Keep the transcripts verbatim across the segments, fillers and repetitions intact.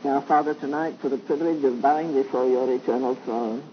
Our Father, tonight for the privilege of bowing before your eternal throne.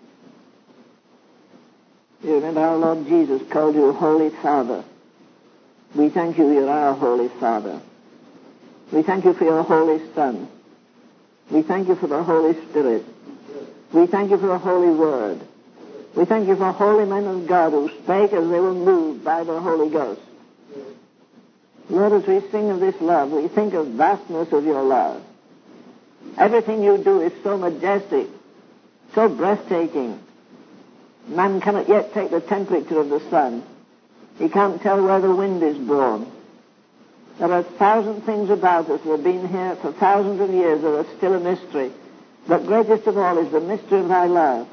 You remember our Lord Jesus called you Holy Father. We thank you, you're our Holy Father. We thank you for your Holy Son. We thank you for the Holy Spirit. We thank you for the Holy Word. We thank you for holy men of God who spake as they were moved by the Holy Ghost. Lord, as we sing of this love, we think of vastness of your love. Everything you do is so majestic, so breathtaking. Man cannot yet take the temperature of the sun. He can't tell where the wind is blown. There are a thousand things about us that have been here for thousands of years that are still a mystery. But greatest of all is the mystery of thy love.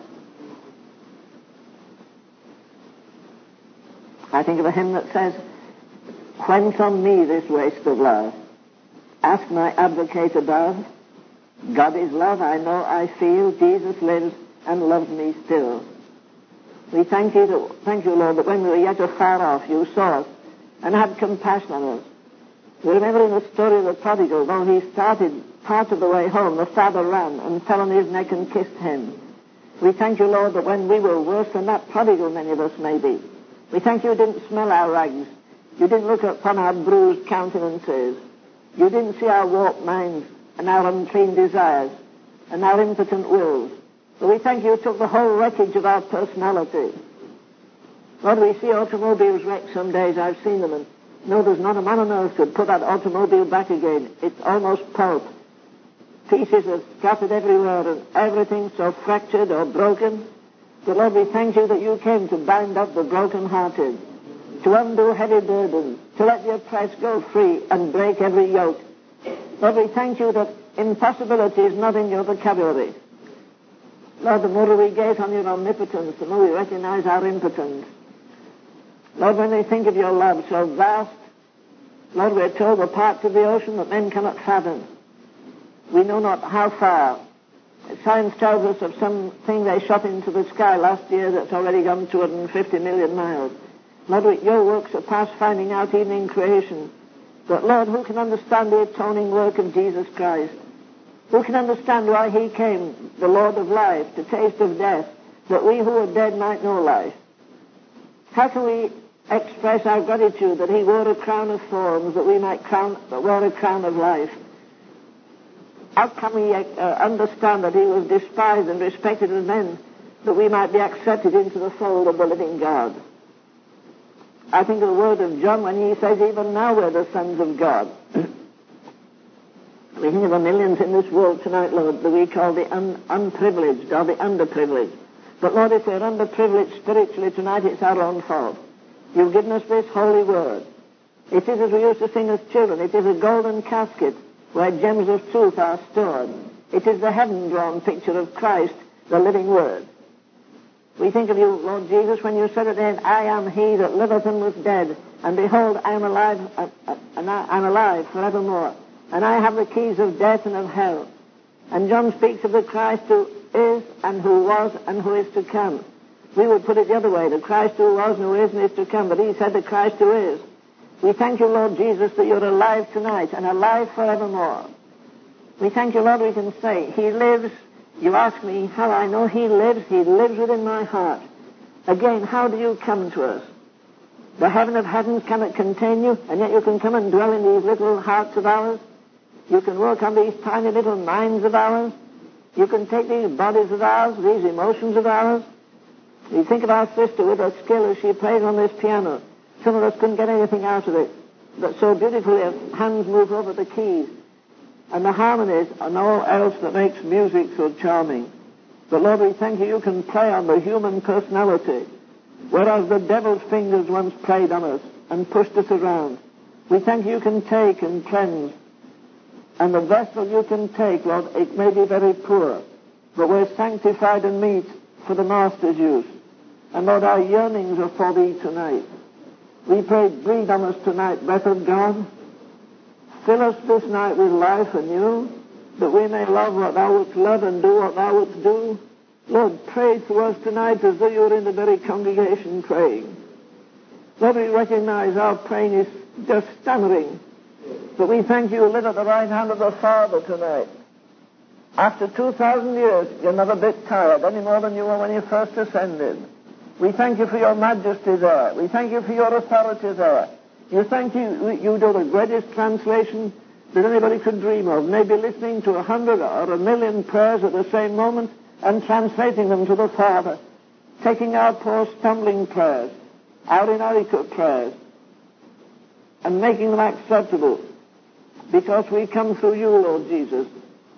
I think of a hymn that says, "Quench on me this waste of love. Ask my advocate above. God is love, I know, I feel. Jesus lives and loves me still." We thank you, to, thank you, Lord, that when we were yet afar off, you saw us and had compassion on us. We remember in the story of the prodigal, though he started part of the way home, the father ran and fell on his neck and kissed him. We thank you, Lord, that when we were worse than that prodigal, many of us may be, we thank you didn't smell our rags. You didn't look upon our bruised countenances. You didn't see our warped minds and our unclean desires and our impotent wills. But we thank you took the whole wreckage of our personality. Lord, we see automobiles wrecked some days. I've seen them, and no, there's not a man on earth could put that automobile back again. It's almost pulp. Pieces are scattered everywhere, and everything so fractured or broken. But Lord, we thank you that you came to bind up the broken-hearted, to undo heavy burdens, to let the oppressed go free and break every yoke. Lord, we thank you that impossibility is not in your vocabulary. Lord, the more we gaze on your omnipotence, the more we recognize our impotence. Lord, when we think of your love so vast, Lord, we're told the parts of the ocean that men cannot fathom. We know not how far. Science tells us of something they shot into the sky last year that's already gone two hundred fifty million miles. Lord, your works are past finding out even in creation. But Lord, who can understand the atoning work of Jesus Christ? Who can understand why he came, the Lord of life, to taste of death, that we who are dead might know life? How can we express our gratitude that he wore a crown of thorns, that we might crown, that wear a crown of life? How can we uh, understand that he was despised and respected of men, that we might be accepted into the fold of the living God? I think of the word of John when he says, even now we're the sons of God. We think of the millions in this world tonight, Lord, that we call the un- unprivileged or the underprivileged. But Lord, if we're underprivileged spiritually tonight, it's our own fault. You've given us this holy word. It is, as we used to sing as children, it is a golden casket where gems of truth are stored. It is the heaven-drawn picture of Christ, the living word. We think of you, Lord Jesus, when you said at the end, I am he that liveth and was dead, and behold, I am alive, uh, uh, and I am alive forevermore. And I have the keys of death and of hell. And John speaks of the Christ who is and who was and who is to come. We would put it the other way, the Christ who was and who is and is to come. But he said the Christ who is. We thank you, Lord Jesus, that you're alive tonight and alive forevermore. We thank you, Lord, we can say, he lives. You ask me how I know he lives. He lives within my heart. Again, how do you come to us? The heaven of heavens cannot contain you, and yet you can come and dwell in these little hearts of ours. You can work on these tiny little minds of ours. You can take these bodies of ours, these emotions of ours. We think of our sister with her skill as she plays on this piano. Some of us couldn't get anything out of it. But so beautifully her hands move over the keys. And the harmonies and all else that makes music so charming. But Lord, we thank you, you can play on the human personality. Whereas the devil's fingers once played on us and pushed us around. We thank you, you can take and cleanse. And the vessel you can take, Lord, it may be very poor, but we're sanctified and meet for the Master's use. And Lord, our yearnings are for thee tonight. We pray, breathe on us tonight, breath of God. Fill us this night with life anew, that we may love what thou wouldst love and do what thou wouldst do. Lord, pray to us tonight as though you were in the very congregation praying. Lord, we recognize our praying is just stammering. But we thank you, live at the right hand of the Father tonight. After two thousand years, you're not a bit tired, any more than you were when you first ascended. We thank you for your majesty there. We thank you for your authority there. You thank you, you do the greatest translation that anybody could dream of, maybe listening to a hundred or a million prayers at the same moment and translating them to the Father, taking our poor stumbling prayers, our inadequate prayers, and making them acceptable because we come through you, Lord Jesus.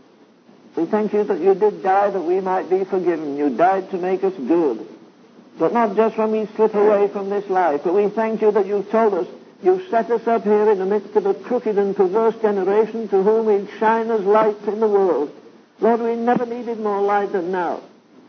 We thank you that you did die that we might be forgiven. You died to make us good. But not just when we slip away from this life, but we thank you that you've told us, you've set us up here in the midst of a crooked and perverse generation to whom we shine as lights in the world. Lord, we never needed more light than now.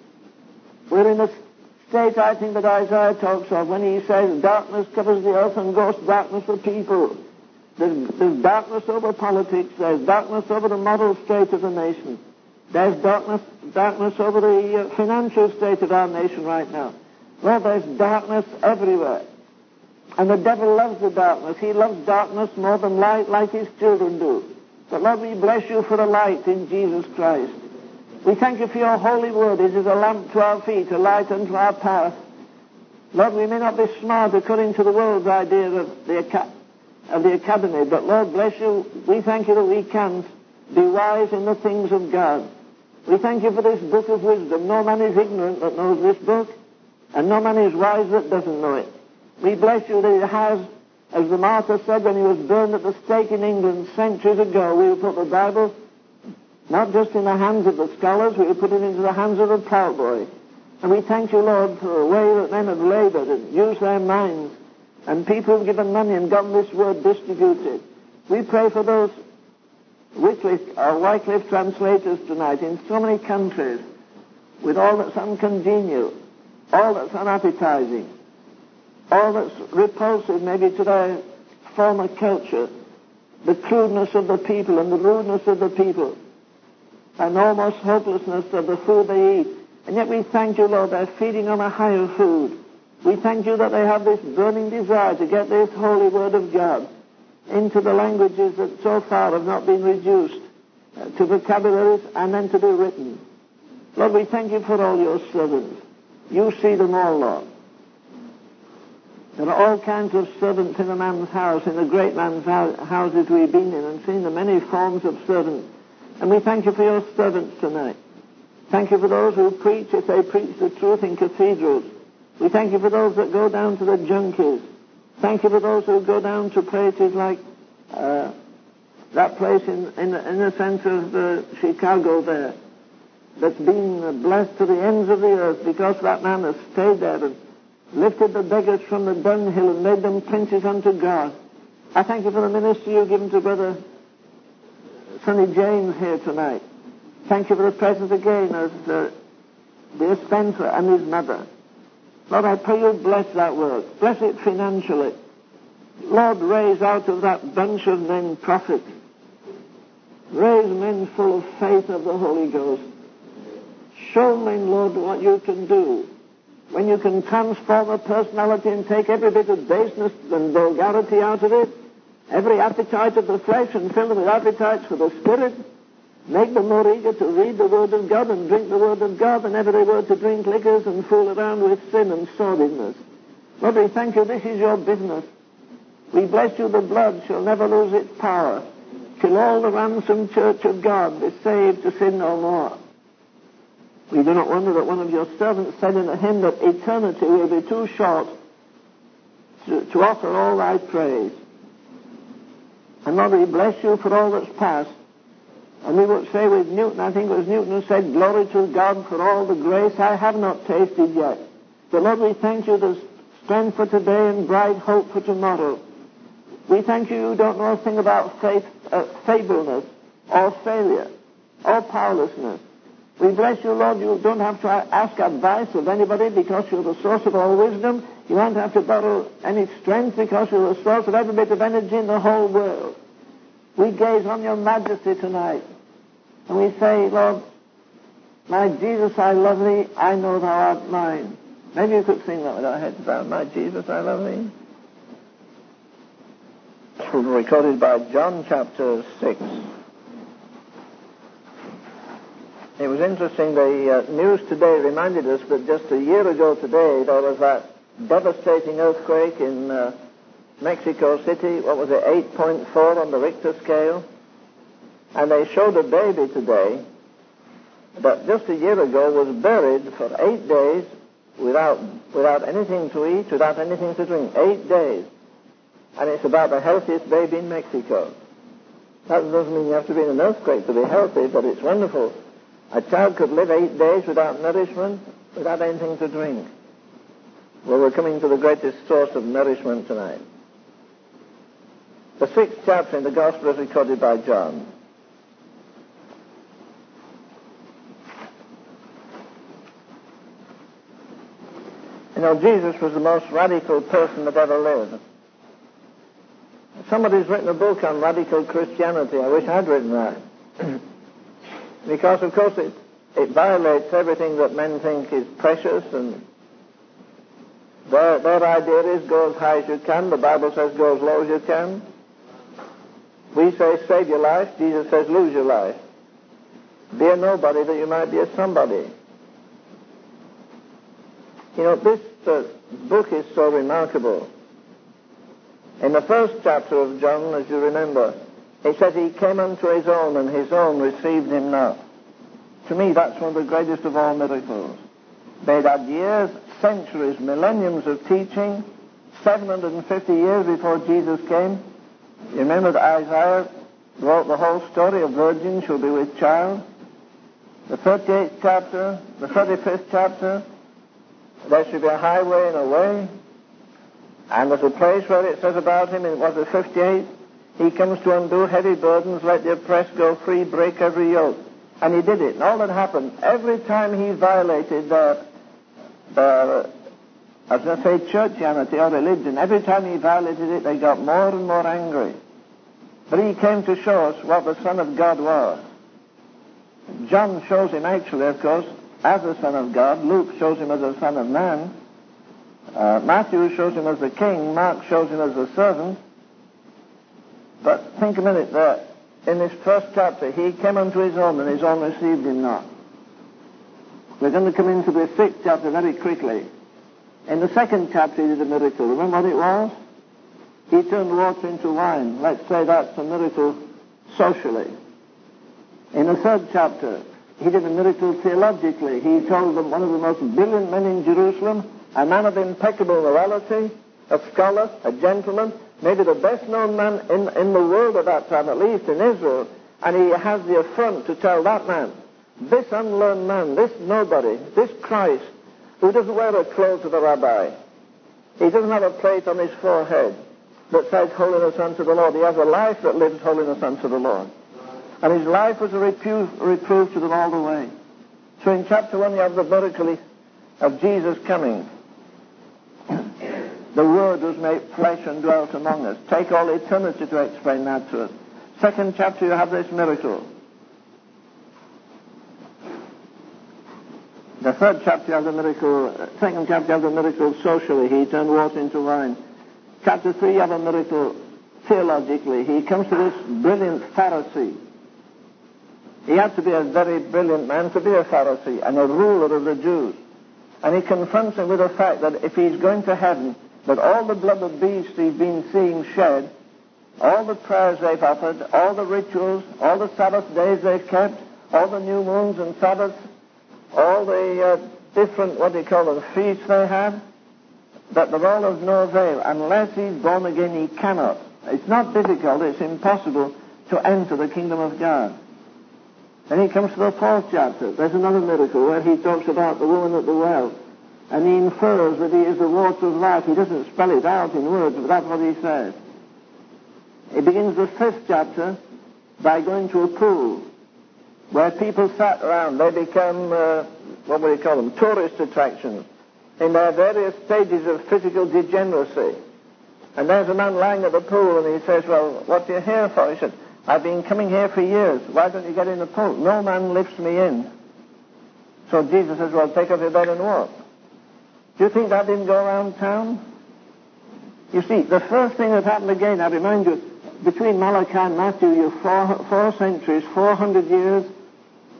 We're in a state, I think, that Isaiah talks of when he says, darkness covers the earth and gross darkness the people. There's, there's darkness over politics. There's darkness over the moral state of the nation. There's darkness, darkness over the uh, financial state of our nation right now. Lord, there's darkness everywhere. And the devil loves the darkness. He loves darkness more than light, like his children do. But Lord, we bless you for the light in Jesus Christ. We thank you for your holy word. It is a lamp to our feet, a light unto our path. Lord, we may not be smart according to the world's idea of the, aca- of the academy, but Lord, bless you, we thank you that we can be wise in the things of God. We thank you for this book of wisdom. No man is ignorant that knows this book, and no man is wise that doesn't know it. We bless you that it has, as the martyr said when he was burned at the stake in England centuries ago, we will put the Bible not just in the hands of the scholars, we will put it into the hands of the plowboy. And we thank you, Lord, for the way that men have labored and used their minds, and people have given money and gotten this word distributed. We pray for those Wycliffe, or Wycliffe translators tonight in so many countries, with all that's uncongenial, all that's unappetizing, all that's repulsive maybe to their former culture, the crudeness of the people and the rudeness of the people, and almost hopelessness of the food they eat. And yet we thank you, Lord, they're feeding on a higher food. We thank you that they have this burning desire to get this holy word of God into the languages that so far have not been reduced uh, to vocabularies and then to be written. Lord, we thank you for all your servants. You see them all, Lord. There are all kinds of servants in a man's house, in the great man's houses we've been in, and seen the many forms of servants. And we thank you for your servants tonight. Thank you for those who preach, if they preach the truth, in cathedrals. We thank you for those that go down to the junkies. Thank you for those who go down to places like uh, that place in, in, in the center of uh, Chicago there, that's been blessed to the ends of the earth because that man has stayed there and lifted the beggars from the dunghill and made them princes unto God. I thank you for the ministry you've given to Brother Sonny James here tonight. Thank you for the presence again of uh, dear Spencer and his mother. Lord, I pray you bless that work. Bless it financially. Lord, raise out of that bunch of men prophets. Raise men full of faith of the Holy Ghost. Show men, Lord, what you can do. When you can transform a personality and take every bit of baseness and vulgarity out of it, every appetite of the flesh, and fill them with appetites for the Spirit, make them more eager to read the Word of God and drink the Word of God than ever they were to drink liquors and fool around with sin and sordidness. Lord, we thank you, this is your business. We bless you, the blood shall never lose its power, till all the ransomed church of God be saved to sin no more. We do not wonder that one of your servants said in a hymn that eternity will be too short to, to offer all thy praise. And Lord, we bless you for all that's past. And we would say with Newton, I think it was Newton who said, glory to God for all the grace I have not tasted yet. But Lord, we thank you there's strength for today and bright hope for tomorrow. We thank you you don't know a thing about faith, uh, feebleness or failure or powerlessness. We bless you, Lord, you don't have to ask advice of anybody because you're the source of all wisdom. You won't have to borrow any strength because you're the source of every bit of energy in the whole world. We gaze on your majesty tonight, and we say, Lord, my Jesus, I love thee, I know thou art mine. Maybe you could sing that with our heads bowed, my Jesus, I love thee. It was recorded by John chapter six. It was interesting, the uh, news today reminded us that just a year ago today there was that devastating earthquake in uh, Mexico City. What was it, eight point four on the Richter scale? And they showed a baby today that just a year ago was buried for eight days without without anything to eat, without anything to drink. Eight days. And it's about the healthiest baby in Mexico. That doesn't mean you have to be in an earthquake to be healthy, but it's wonderful. A child could live eight days without nourishment, without anything to drink. Well, we're coming to the greatest source of nourishment tonight. The sixth chapter in the Gospel is recorded by John. You know, Jesus was the most radical person that ever lived. Somebody's written a book on radical Christianity. I wish I'd written that. Because, of course, it, it violates everything that men think is precious, and their, their idea is go as high as you can. The Bible says go as low as you can. We say save your life. Jesus says lose your life. Be a nobody that you might be a somebody. You know, this uh, book is so remarkable. In the first chapter of John, as you remember, it says he came unto his own, and his own received him not. To me, that's one of the greatest of all miracles. They'd had years, centuries, millenniums of teaching, seven hundred fifty years before Jesus came. You remember that Isaiah wrote the whole story, a virgin shall be with child. The thirty-eighth chapter, the thirty-fifth chapter, there should be a highway and a way. And there's a place where it says about him, in what was the fifty-eighth, he comes to undo heavy burdens, let the oppressed go free, break every yoke. And he did it. And all that happened, every time he violated their, their as I say, churchianity or religion, every time he violated it, they got more and more angry. But he came to show us what the Son of God was. John shows him actually, of course, as the Son of God. Luke shows him as the Son of Man. Uh, Matthew shows him as the king. Mark shows him as the servant. But think a minute there. In this first chapter, he came unto his own, and his own received him not. We're going to come into the sixth chapter very quickly. In the second chapter, he did a miracle. Remember what it was? He turned water into wine. Let's say that's a miracle socially. In the third chapter, he did a miracle theologically. He told them one of the most brilliant men in Jerusalem, a man of impeccable morality, a scholar, a gentleman, maybe the best-known man in, in the world at that time, at least in Israel, and he has the affront to tell that man, this unlearned man, this nobody, this Christ, who doesn't wear a cloak of a rabbi, he doesn't have a plate on his forehead that says holiness unto the Lord. He has a life that lives holiness unto the Lord. And his life was a reproof, reproof to them all the way. So in chapter one you have the miracle of Jesus coming. The Word was made flesh and dwelt among us. Take all eternity to explain that to us. Second chapter you have this miracle. The third chapter you have the miracle, second chapter you have the miracle socially. He turned water into wine. Chapter three you have a miracle theologically. He comes to this brilliant Pharisee. He had to be a very brilliant man to be a Pharisee and a ruler of the Jews. And he confronts him with the fact that if he's going to heaven, that all the blood of beasts he's been seeing shed, all the prayers they've offered, all the rituals, all the Sabbath days they've kept, all the new moons and Sabbaths, all the uh, different, what do you call them, feasts they have, that they're all of no avail. Unless he's born again, he cannot. It's not difficult, it's impossible to enter the kingdom of God. Then he comes to the fourth chapter. There's another miracle where he talks about the woman at the well. And he infers that he is the water of life. He doesn't spell it out in words, but that's what he says. He begins the fifth chapter by going to a pool where people sat around. They become, uh, what would you call them, tourist attractions in their various stages of physical degeneracy. And there's a man lying at the pool, and he says, well, what are you here for? He said, I've been coming here for years. Why don't you get in the pool? No man lifts me in. So Jesus says, well, take off your bed and walk. Do you think that didn't go around town? You see, the first thing that happened again, I remind you, between Malachi and Matthew, you're four, four centuries, four hundred years,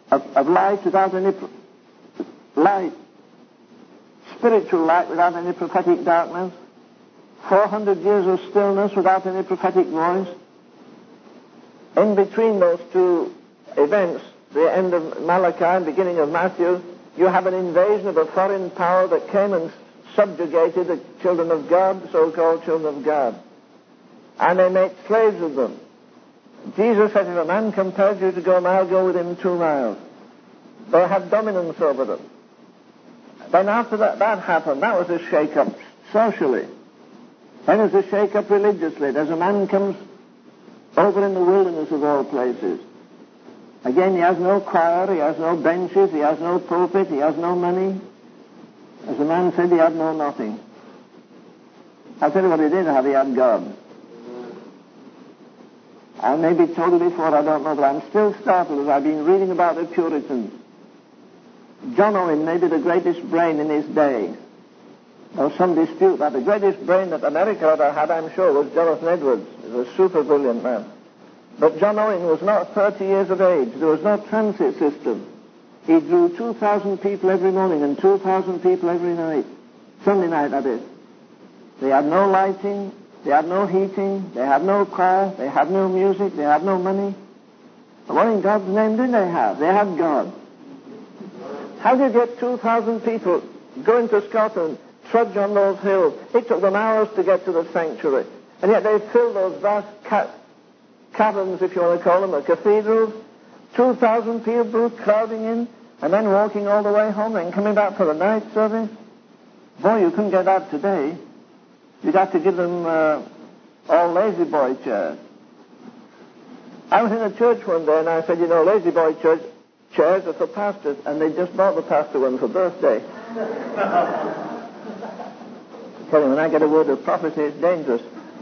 of, of light without any pro- light, spiritual light without any prophetic darkness, four hundred years of stillness without any prophetic voice. In between those two events, the end of Malachi and beginning of Matthew, you have an invasion of a foreign power that came and subjugated the children of God, the so-called children of God. And they made slaves of them. Jesus said, if a man compels you to go a mile, go with him two miles. They have dominance over them. Then after that, that happened, that was a shake-up socially. Then there's a shake-up religiously. There's a man comes over in the wilderness of all places. Again, he has no choir, he has no benches, he has no pulpit, he has no money. As the man said, he had no nothing. I'll tell you what he did have, he had God. I may be told it before, I don't know, but I'm still startled as I've been reading about the Puritans. John Owen may be the greatest brain in his day. There's some dispute that the greatest brain that America ever had, I'm sure, was Jonathan Edwards. He was a super brilliant man. But John Owen was not thirty years of age. There was no transit system. He drew two thousand people every morning and two thousand people every night. Sunday night, that is. They had no lighting, they had no heating, they had no choir, they had no music, they had no money. But what in God's name did they have? They had God. How do you get two thousand people going to Scotland, trudge on those hills? It took them hours to get to the sanctuary. And yet they filled those vast ca- caverns, if you want to call them, or cathedrals. two thousand people crowding in, and then walking all the way home, and coming back for the night service. Boy, you couldn't get that today. You'd have to give them uh, all lazy boy chairs. I was in a church one day, and I said, you know, lazy boy church chairs are for pastors, and they just bought the pastor one for birthday. Tell you, when I get a word of prophecy, it's dangerous.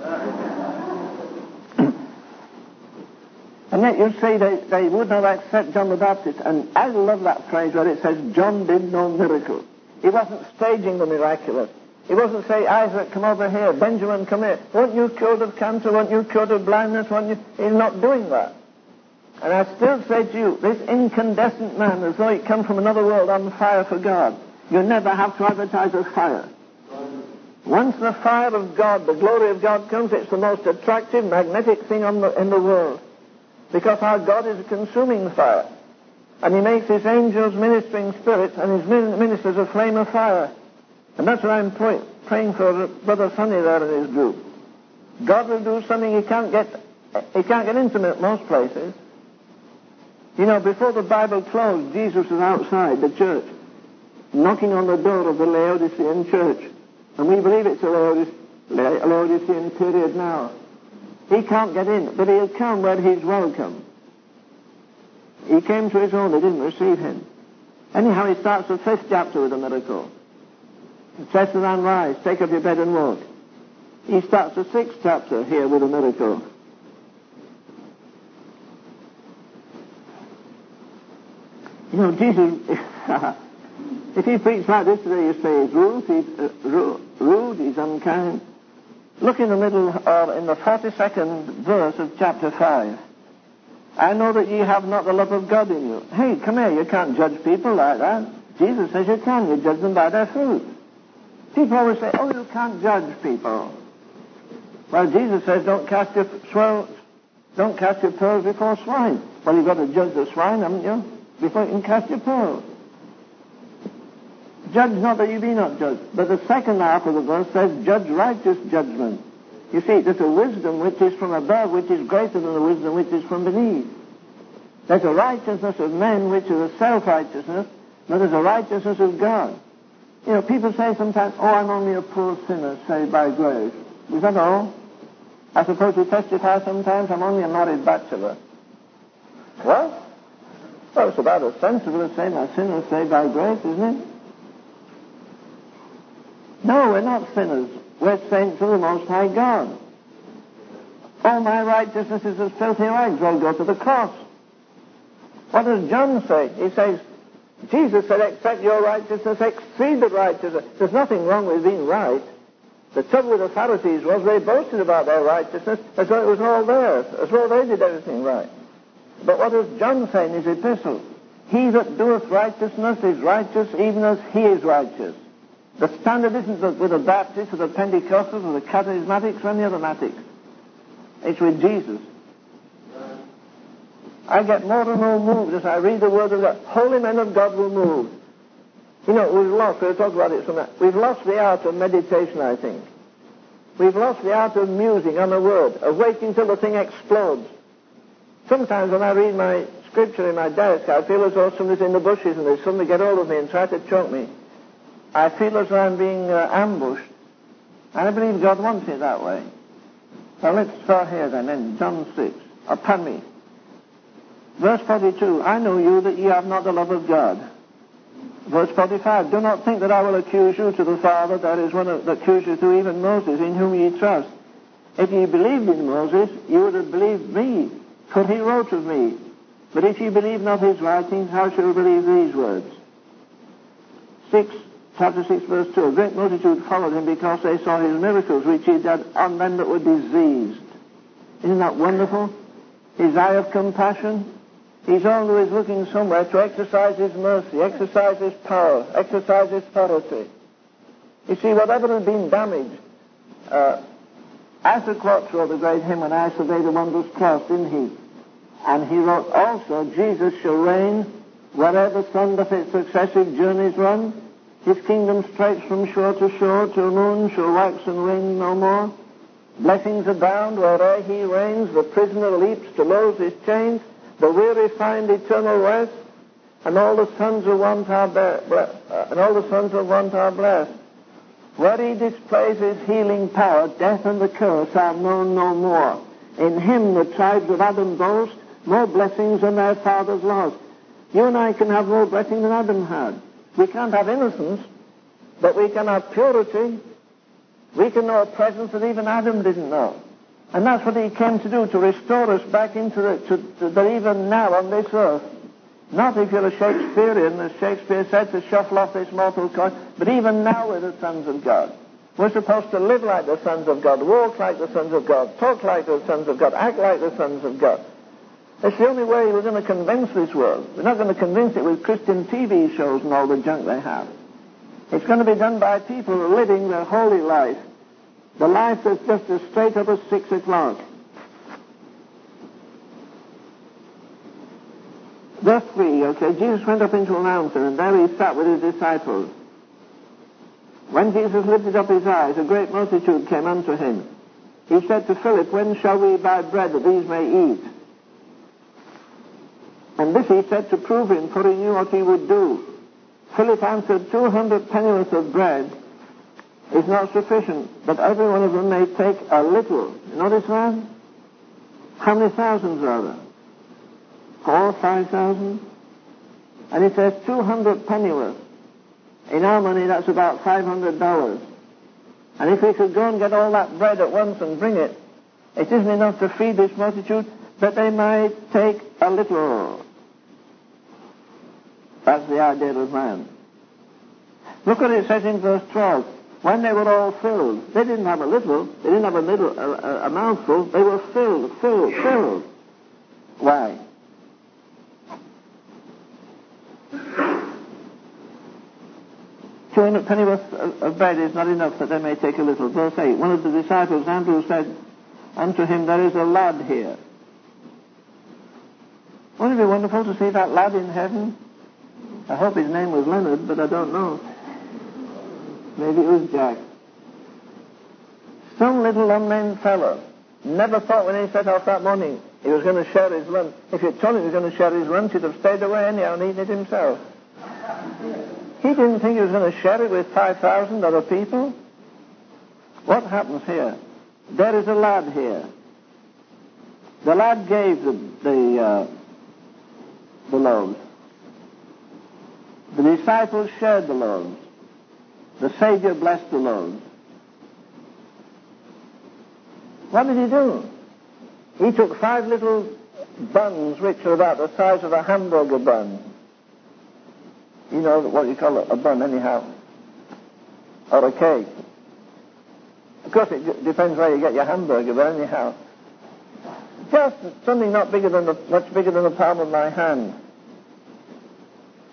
And yet you say they, they would not accept John the Baptist. And I love that phrase where it says, John did no miracle. He wasn't staging the miraculous. He wasn't saying, Isaac, come over here. Benjamin, come here. Weren't you cured of cancer? Weren't you cured of blindness? Weren't you? He's not doing that. And I still say to you, this incandescent man, as though he come from another world on fire for God. You never have to advertise as fire. Once the fire of God, the glory of God comes, it's the most attractive, magnetic thing on the, in the world. Because our God is a consuming fire. And he makes his angels ministering spirits and his ministers a flame of fire. And that's what I'm pray, praying for Brother Sonny there in his group. God will do something he can't get, he can't get intimate most places. You know, before the Bible closed, Jesus was outside the church, knocking on the door of the Laodicean church. And we believe it's a Laodicean period now. He can't get in, but he'll come where he's welcome. He came to his own, they didn't receive him. Anyhow, he starts the fifth chapter with a miracle. It says to the man, rise, take up your bed and walk. He starts the sixth chapter here with a miracle. You know, Jesus, if he preached like this today, you say he's rude, he's uh, rude, rude, he's unkind. Look in the middle, or in the forty-second verse of chapter five. I know that ye have not the love of God in you. Hey, come here, you can't judge people like that. Jesus says you can, you judge them by their fruit. People always say, oh, you can't judge people. Well, Jesus says don't cast your swirl, don't cast your pearls before swine. Well, you've got to judge the swine, haven't you? Before you can cast your pearls. Judge not that you be not judged. But the second half of the verse says, judge righteous judgment. You see, there's a wisdom which is from above, which is greater than the wisdom which is from beneath. There's a righteousness of men which is a self-righteousness, but there's a righteousness of God. You know, people say sometimes, oh, I'm only a poor sinner saved by grace. Is that all? I suppose you testify sometimes, I'm only a married bachelor. What? Well, it's about as sensible as saying a sinner saved by grace, isn't it? No, we're not sinners. We're saints of the Most High God. All my righteousness is as filthy rags. Well, go to the cross. What does John say? He says, Jesus said, except your righteousness exceed the righteousness. There's nothing wrong with being right. The trouble with the Pharisees was they boasted about their righteousness as though it was all theirs, as though they did everything right. But what does John say in his epistle? He that doeth righteousness is righteous even as he is righteous. The standard isn't with the Baptists or the Pentecostals or the Charismatics or any other matics. It's with Jesus. I get more and more moved as I read the word of God. Holy men of God will move. You know, we've lost, we'll talk about it some we've lost the art of meditation, I think. We've lost the art of musing on a word, of waiting till the thing explodes. Sometimes when I read my scripture in my desk, I feel as though somebody's in the bushes and they suddenly get hold of me and try to choke me. I feel as though I'm being uh, ambushed. And I believe God wants it that way. Now let's start here then in John six. Or pardon me. Verse forty-two, I know you that ye have not the love of God. Verse forty-five, do not think that I will accuse you to the Father. There is one that accuses you, even Moses, in whom ye trust. If ye believed in Moses, you would have believed me, for he wrote of me. But if ye believe not his writings, how shall you believe these words? Six, chapter six, verse two, a great multitude followed him because they saw his miracles, which he did on them that were diseased. Isn't that wonderful? His eye of compassion. He's always looking somewhere to exercise his mercy, exercise his power, exercise his authority. You see, whatever has been damaged, uh, Arthur Klotz wrote the great hymn, When I Survey the Wondrous Cross, didn't he? And he wrote also, Jesus shall reign wherever the sun doth its successive journeys run. His kingdom stretch from shore to shore, till moon shall wax and wane no more. Blessings abound where'er he reigns, the prisoner leaps to loose his chains. The weary find eternal rest, and all the sons of want are ble- uh, and all the sons of want are blessed. Where he displays his healing power, death and the curse are known no more. In him the tribes of Adam boast, more blessings than their fathers lost. You and I can have more blessing than Adam had. We can't have innocence, but we can have purity. We can know a presence that even Adam didn't know. And that's what he came to do, to restore us back into the, to, to the even now on this earth. Not if you're a Shakespearean, as Shakespeare said, to shuffle off this mortal coin, but even now we're the sons of God. We're supposed to live like the sons of God, walk like the sons of God, talk like the sons of God, act like the sons of God. It's the only way we're going to convince this world. We're not going to convince it with Christian T V shows and all the junk they have. It's going to be done by people living their holy life. The life that's just as straight up as six o'clock. Verse three, okay, Jesus went up into a mountain, and there he sat with his disciples. When Jesus lifted up his eyes, a great multitude came unto him. He said to Philip, when shall we buy bread that these may eat? And this he said to prove him, for he knew what he would do. Philip answered, two hundred pennyworth of bread is not sufficient, but every one of them may take a little. You notice that? How many thousands are there? Four, five thousand? And it says two hundred pennyworth. In our money, that's about five hundred dollars. And if we could go and get all that bread at once and bring it, it isn't enough to feed this multitude, but they might take a little. That's the idea of man. Look what it says in verse twelve. When they were all filled, they didn't have a little, they didn't have a little, a, a, a mouthful, they were filled, filled, filled. Why? Two hundred pennyworth of, of bread is not enough that they may take a little. Verse eight, one of the disciples, Andrew, said unto him, there is a lad here. Wouldn't it be wonderful to see that lad in heaven? I hope his name was Leonard, but I don't know. Maybe it was Jack. Some little unnamed fellow never thought when he set off that morning he was going to share his lunch. If you'd told him he was going to share his lunch, he'd have stayed away anyhow and eaten it himself. He didn't think he was going to share it with five thousand other people. What happens here? There is a lad here. The lad gave the the, uh, the loaves. The disciples shared the loaves. The Savior blessed the loaves. What did he do? He took five little buns which are about the size of a hamburger bun. You know what you call a bun anyhow. Or a cake. Of course it d- depends where you get your hamburger, but anyhow. Just something not bigger than the, much bigger than the palm of my hand.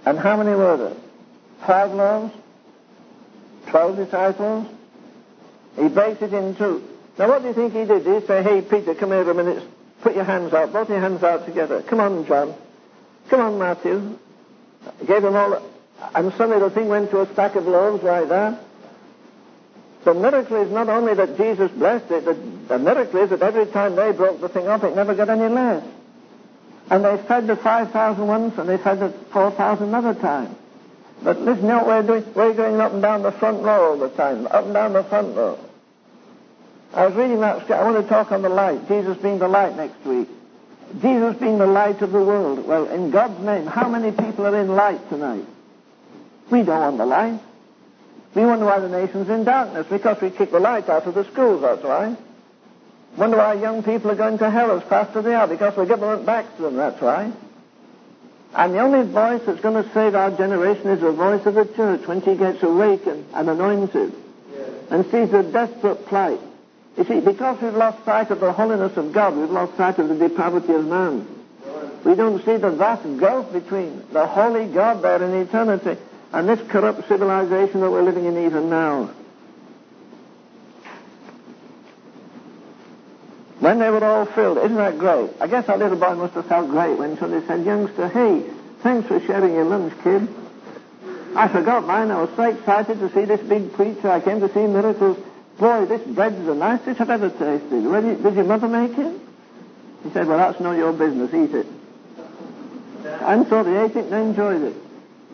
And how many were there? Five loaves? Twelve disciples? He breaks it in two. Now what do you think he did? Did he say, hey, Peter, come here a minute. Put your hands out. Both your hands out together. Come on, John. Come on, Matthew. He gave them all... And suddenly the thing went to a stack of loaves like that. The miracle is not only that Jesus blessed it, the, the miracle is that every time they broke the thing off, it never got any less. And they fed the five thousand once, and they fed the four thousand another time. But listen, you know what we're doing? We're going up and down the front row all the time, up and down the front row. I was reading that, I want to talk on the light, Jesus being the light next week. Jesus being the light of the world. Well, in God's name, how many people are in light tonight? We don't want the light. We wonder why the nation's in darkness, because we kick the light out of the schools, that's why. Wonder why young people are going to hell as fast as they are, because the government backs them, that's why. And the only voice that's going to save our generation is the voice of the church when she gets awakened and anointed and sees the desperate plight. You see, because we've lost sight of the holiness of God, we've lost sight of the depravity of man. We don't see the vast gulf between the holy God there in eternity and this corrupt civilization that we're living in even now. When they were all filled, isn't that great? I guess our little boy must have felt great when somebody said, youngster, hey, thanks for sharing your lunch, kid. I forgot mine. I was so excited to see this big preacher. I came to see miracles. Boy, this bread is the nicest I've ever tasted. Did, did your mother make it? He said, well, that's not your business. Eat it. And so they ate it and enjoyed it.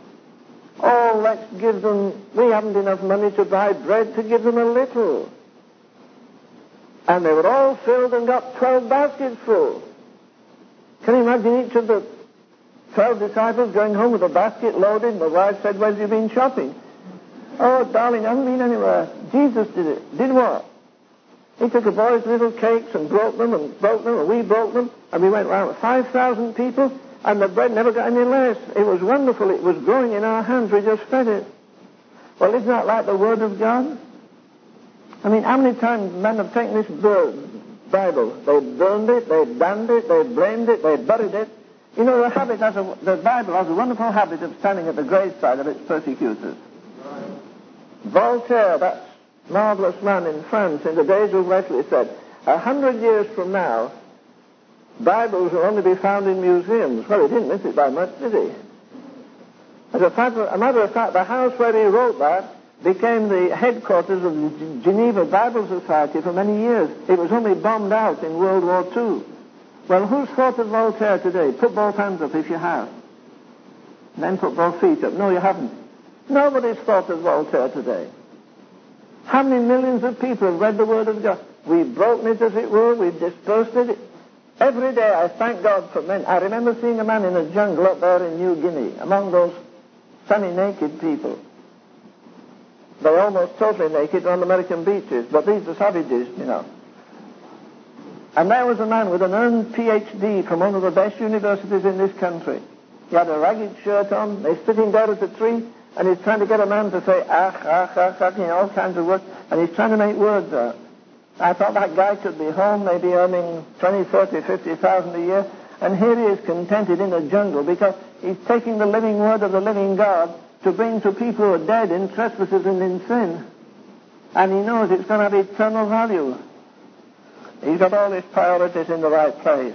Oh, let's give them... We haven't enough money to buy bread to give them a little. And they were all filled and got twelve baskets full. Can you imagine each of the twelve disciples going home with a basket loaded, and the wife said, where have you been shopping? Oh, darling, I haven't been anywhere. Jesus did it. Did what? He took a boy's little cakes and broke them and broke them, and we broke them, and we went around with five thousand people, and the bread never got any less. It was wonderful. It was growing in our hands. We just fed it. Well, isn't that like the Word of God? I mean, how many times men have taken this Bible? They've burned it, they've damned it, they've blamed it, they've buried it. You know, the habit has a, the Bible has a wonderful habit of standing at the graveside of its persecutors. Right. Voltaire, that marvelous man in France in the days of Wesley, said, a hundred years from now, Bibles will only be found in museums. Well, he didn't miss it by much, did he? As a, fact, a matter of fact, the house where he wrote that became the headquarters of the Geneva Bible Society for many years. It was only bombed out in World War Two. Well, who's thought of Voltaire today? Put both hands up if you have. Then put both feet up. No, you haven't. Nobody's thought of Voltaire today. How many millions of people have read the Word of God? We've broken it, as it were. We've dispersed it. Every day I thank God for men. I remember seeing a man in a jungle up there in New Guinea, among those semi-naked people. They're almost totally naked on American beaches, but these are savages, you know. And there was a man with an earned P H D from one of the best universities in this country. He had a ragged shirt on, he's sitting there at a tree, and he's trying to get a man to say, ah, ah, ah, ah, you know, all kinds of words, and he's trying to make words out. I thought that guy could be home, maybe earning twenty, thirty, fifty thousand a year, and here he is contented in a jungle because he's taking the living word of the living God to bring to people who are dead in trespasses and in sin. And he knows it's going to have eternal value. He's got all his priorities in the right place.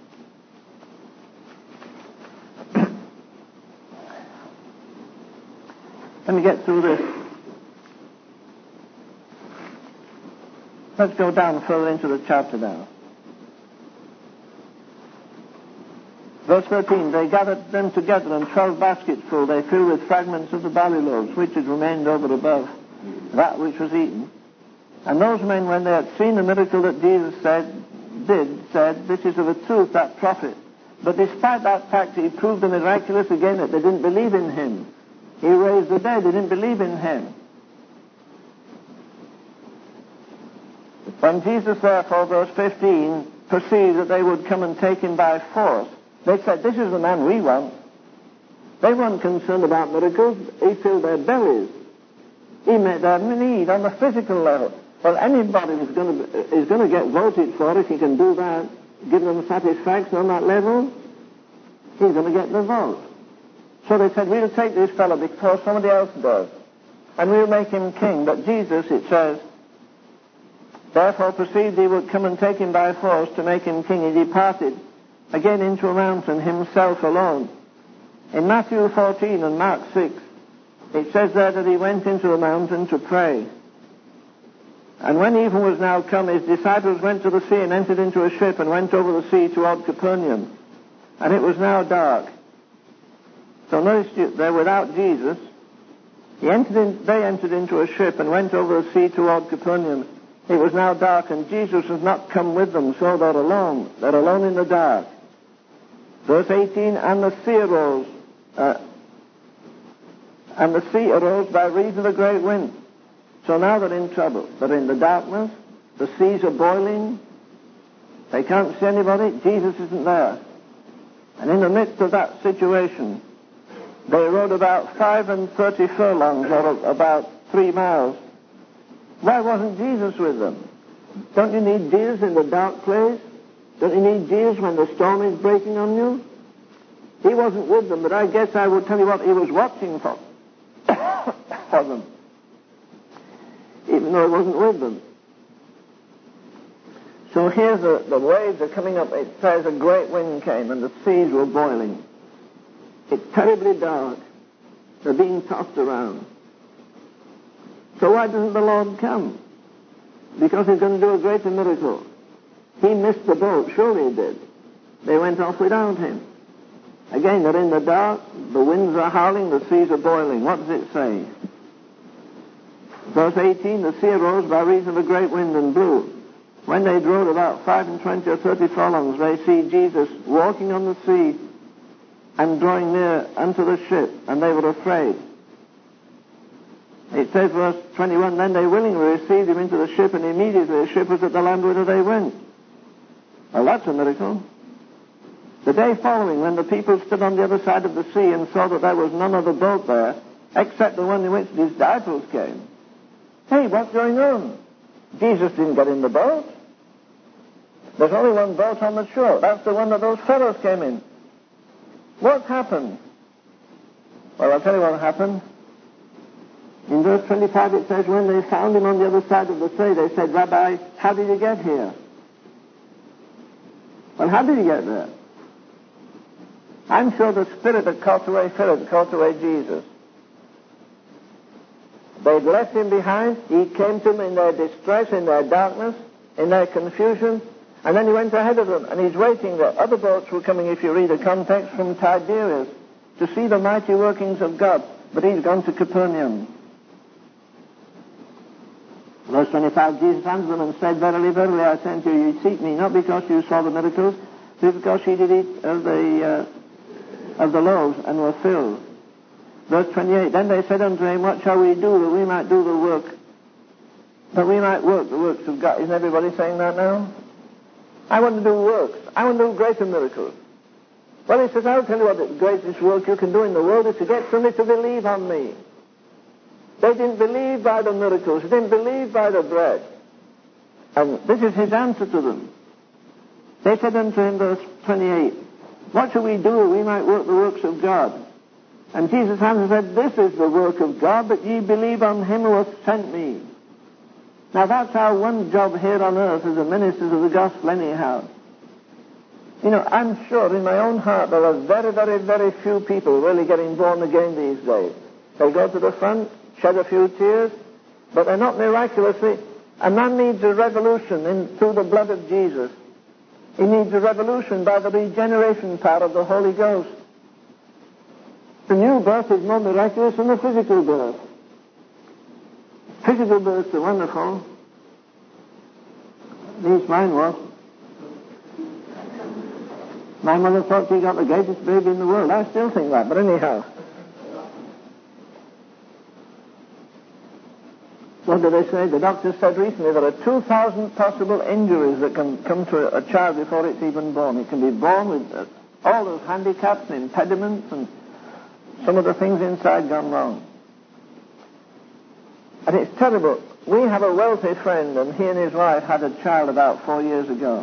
Let me get through this. Let's go down further into the chapter now. Verse thirteen, they gathered them together, and twelve baskets full they filled with fragments of the barley loaves, which had remained over above that which was eaten. And those men, when they had seen the miracle that Jesus said, did, said, this is of a truth that prophet. But despite that fact, he proved the miraculous again that they didn't believe in him. He raised the dead, they didn't believe in him. When Jesus, therefore, verse fifteen, perceived that they would come and take him by force, they said, this is the man we want. They weren't concerned about miracles. He filled their bellies. He met their need on the physical level. Well, anybody is going to, is going to get voted for if he can do that, give them satisfaction on that level. He's going to get the vote. So they said, we'll take this fellow before somebody else does, and we'll make him king. But Jesus, it says, therefore perceived he would come and take him by force to make him king. He departed again into a mountain, himself alone. In Matthew fourteen and Mark six, it says there that he went into the mountain to pray. And when even was now come, his disciples went to the sea and entered into a ship and went over the sea toward Capernaum. And it was now dark. So notice you, they're without Jesus. He entered in, they entered into a ship and went over the sea toward Capernaum. It was now dark, and Jesus has not come with them, so they're alone. They're alone in the dark. Verse eighteen, and the sea arose, uh, and the sea arose by reason of a great wind. So now they're in trouble. They're in the darkness. The seas are boiling. They can't see anybody. Jesus isn't there. And in the midst of that situation, they rode about five and thirty furlongs, or about three miles. Why wasn't Jesus with them? Don't you need Jesus in the dark place? Don't you need Jesus when the storm is breaking on you? He wasn't with them, but I guess I would tell you what, he was watching for, for them, even though he wasn't with them. So here the, the waves are coming up. It says a great wind came and the seas were boiling. It's terribly dark. They're being tossed around. So why doesn't the Lord come? Because he's going to do a greater miracle. He missed the boat. Surely he did. They went off without him. Again, they're in the dark. The winds are howling. The seas are boiling. What does it say? Verse eighteen, the sea arose by reason of a great wind and blew. When they rowed about five and twenty or thirty furlongs, they see Jesus walking on the sea and drawing near unto the ship, and they were afraid. It says, verse twenty-one, then they willingly received him into the ship, and immediately the ship was at the land whither they went. Well, that's a miracle. The day following, when the people stood on the other side of the sea and saw that there was none other boat there, except the one in which the disciples came. Hey, what's going on? Jesus didn't get in the boat. There's only one boat on the shore. That's the one that those fellows came in. What happened? Well, I'll tell you what happened. In verse twenty-five it says, when they found him on the other side of the sea, they said, Rabbi, how did you get here? Well, how did you get there? I'm sure the spirit that caught away Philip caught away Jesus. They'd left him behind. He came to them in their distress, in their darkness, in their confusion, and then he went ahead of them, and he's waiting there. Other boats were coming, if you read the context, from Tiberias to see the mighty workings of God, but he's gone to Capernaum. Verse twenty-five, Jesus answered them and said, verily, verily, I say unto you, you seek me, not because you saw the miracles, but because you did eat of the, uh, of the loaves and were filled. Verse twenty-eight, then they said unto him, what shall we do that we might do the work, that we might work the works of God? Isn't everybody saying that now? I want to do works. I want to do greater miracles. Well, he says, I'll tell you what the greatest work you can do in the world is to get somebody to believe on me. They didn't believe by the miracles. They didn't believe by the bread. And this is his answer to them. They said unto him, verse twenty-eight, what shall we do that we might work the works of God? And Jesus answered and said, this is the work of God, that ye believe on him who hath sent me. Now that's our one job here on earth as a ministers of the gospel anyhow. You know, I'm sure in my own heart there are very, very, very few people really getting born again these days. They go to the front, shed a few tears, but they're not miraculously. A man needs a revolution in, through the blood of Jesus. He needs a revolution by the regeneration power of the Holy Ghost. The new birth is more miraculous than the physical birth. Physical births are wonderful. At least mine was. My mother thought she got the greatest baby in the world. I still think that, but anyhow. What do they say? The doctor said recently there are two thousand possible injuries that can come to a child before it's even born. It can be born with uh, all those handicaps and impediments and some of the things inside gone wrong. And it's terrible. We have a wealthy friend, and he and his wife had a child about four years ago.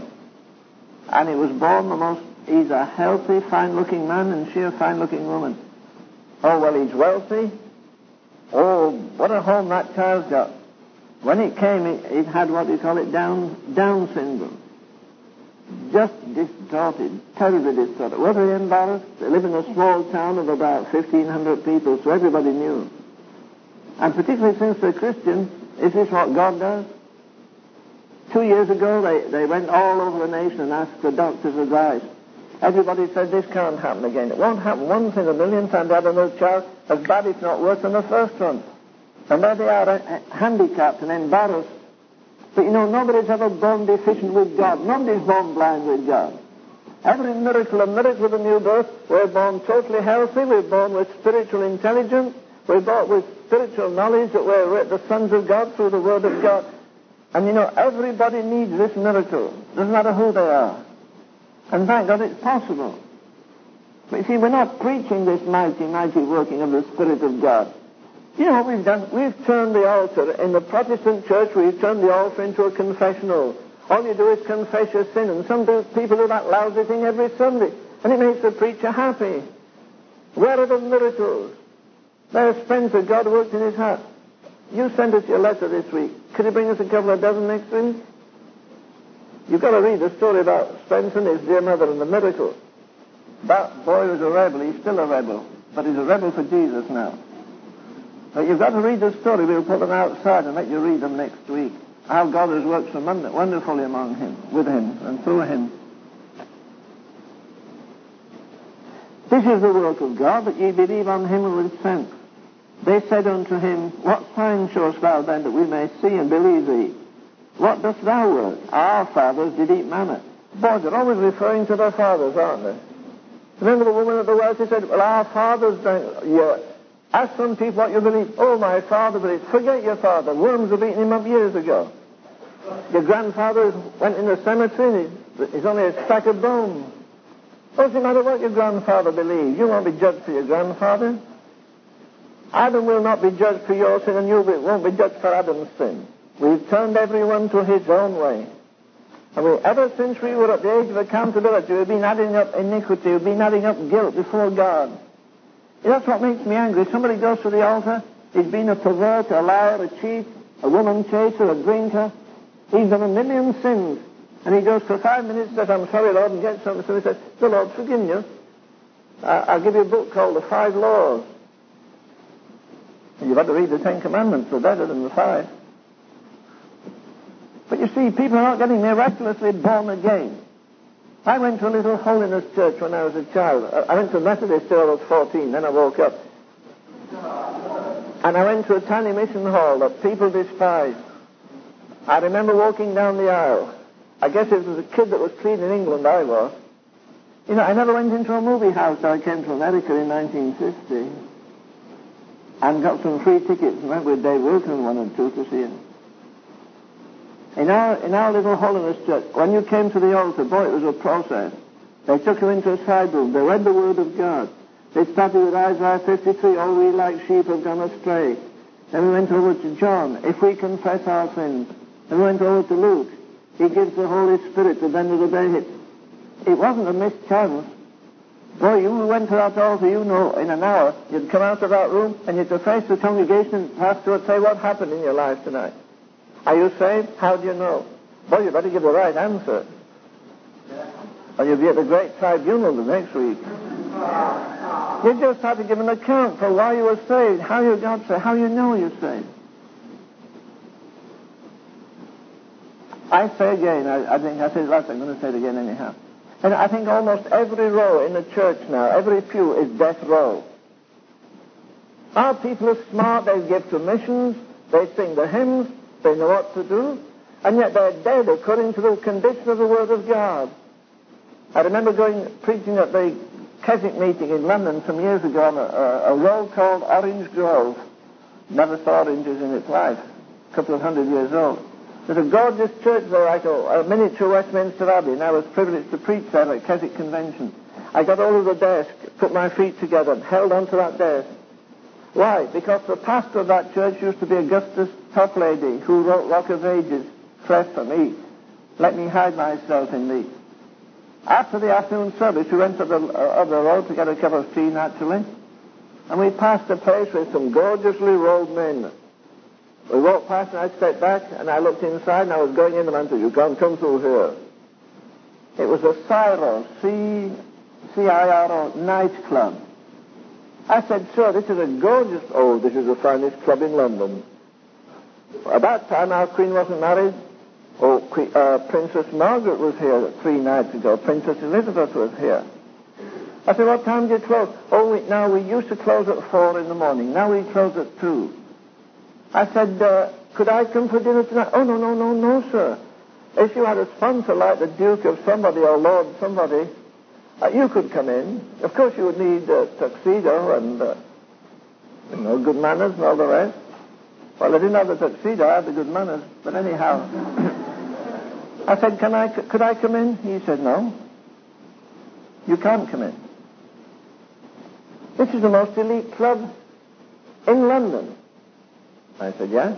And he was born the most, he's a healthy, fine-looking man, and she a fine-looking woman. Oh, well, he's wealthy. Oh, what a home that child's got. When it came, it, it had what you call it Down, Down syndrome. Just distorted, terribly distorted. Were they embarrassed? They live in a small town of about fifteen hundred people, so everybody knew. And particularly since they're Christians, is this what God does? Two years ago, they, they went all over the nation and asked the doctor's advice. Everybody said, this can't happen again. It won't happen once in a million times. I had another child as bad, if not worse, than the first one. And there they are, uh, handicapped and embarrassed. But you know, nobody's ever born deficient with God. Nobody's born blind with God. Every miracle, a miracle of a new birth, we're born totally healthy, we're born with spiritual intelligence, we're born with spiritual knowledge that we're the sons of God through the Word of God. And you know, everybody needs this miracle. Doesn't matter who they are. And thank God it's possible. But you see, we're not preaching this mighty, mighty working of the Spirit of God. You know what we've done? We've turned the altar. In the Protestant church, we've turned the altar into a confessional. All you do is confess your sin. And some people do that lousy thing every Sunday. And it makes the preacher happy. Where are the miracles? There's Spencer. God worked in his heart. You sent us your letter this week. Could you bring us a couple of dozen next week? You've got to read the story about Spencer and his dear mother and the miracle. That boy was a rebel. He's still a rebel. But he's a rebel for Jesus now. But you've got to read the story. We'll put them outside and let you read them next week. How God has worked so wonderfully among him, with him, and through him. This is the work of God, that ye believe on him who is sent. They said unto him, What sign showest thou then, that we may see and believe thee? What dost thou work? Our fathers did eat manna. Boy, they're always referring to their fathers, aren't they? Remember the woman at the well, she said, Well, our fathers drank. Yeah. Ask some people what you believe. Oh, my father believes. Forget your father. Worms have eaten him up years ago. Your grandfather went in the cemetery and he's only a stack of bones. Doesn't matter what your grandfather believes. You won't be judged for your grandfather. Adam will not be judged for your sin, and you won't be judged for Adam's sin. We've turned everyone to his own way. And we, ever since we were at the age of accountability, we've been adding up iniquity, we've been adding up guilt before God. That's what makes me angry. Somebody goes to the altar, he's been a pervert, a liar, a cheat, a woman chaser, a drinker. He's done a million sins. And he goes for five minutes and says, I'm sorry, Lord, and gets something. So he says, the Lord's forgiven you. I'll give you a book called The Five Laws. And you've got to read the Ten Commandments. They're better than the five. But you see, people are not getting miraculously born again. I went to a little holiness church when I was a child. I went to Methodist till I was fourteen, then I woke up. And I went to a tiny mission hall that people despised. I remember walking down the aisle. I guess it was a kid that was clean in England, I was. You know, I never went into a movie house till I came to America in nineteen fifty. And got some free tickets and went with Dave Wilson one or two to see him. In our, in our little holiness church, when you came to the altar, boy, it was a process. They took you into a side room. They read the Word of God. They started with Isaiah fifty-three, all we like sheep have gone astray. Then we went over to John, if we confess our sins. Then we went over to Luke. He gives the Holy Spirit to then obey it. It wasn't a missed chance. Boy, you went to that altar, you know, in an hour, you'd come out of that room and you'd face the congregation and the pastor would say, what happened in your life tonight? Are you saved? How do you know? Boy, you better give the right answer. Or you'll be at the great tribunal the next week. You just have to give an account for why you were saved, how you got saved, how you know you're saved. I say again, I, I think I said it last time, I'm going to say it again anyhow. And I think almost every row in the church now, every pew is death row. Our people are smart, they give to missions, they sing the hymns, they know what to do, and yet they're dead according to the condition of the Word of God. I remember going, preaching at the Keswick meeting in London some years ago on a, a, a road called Orange Grove. Never saw oranges in its life, a couple of hundred years old. There's a gorgeous church there, like a, a miniature Westminster Abbey, and I was privileged to preach there at Keswick Convention. I got over the desk, put my feet together, and held onto that desk. Why? Because the pastor of that church used to be Augustus Toplady, who wrote Rock of Ages, Press for me. Let me hide myself in thee. After the afternoon service, we went to the, uh, up the road to get a cup of tea, naturally. And we passed a place with some gorgeously robed men. We walked past and I stepped back and I looked inside and I was going in and the man said, "You can't come through here." It was a Ciro, C C I R O, nightclub. I said, "Sir, this is a gorgeous..." "Oh, this is the finest club in London." At that time, our Queen wasn't married. Oh, Queen, uh, Princess Margaret was here three nights ago. Princess Elizabeth was here. I said, "What time do you close?" "Oh, we, now we used to close at four in the morning. Now we close at two." I said, uh, "Could I come for dinner tonight?" "Oh, no, no, no, no, sir. If you had a sponsor like the Duke of somebody or Lord somebody, uh, you could come in. Of course, you would need a tuxedo and, uh, you know, good manners and all the rest." Well, I didn't have the tuxedo. I had the good manners. But anyhow, I said, "Can I, could I come in?" He said, "No. You can't come in. This is the most elite club in London." I said, "Yes.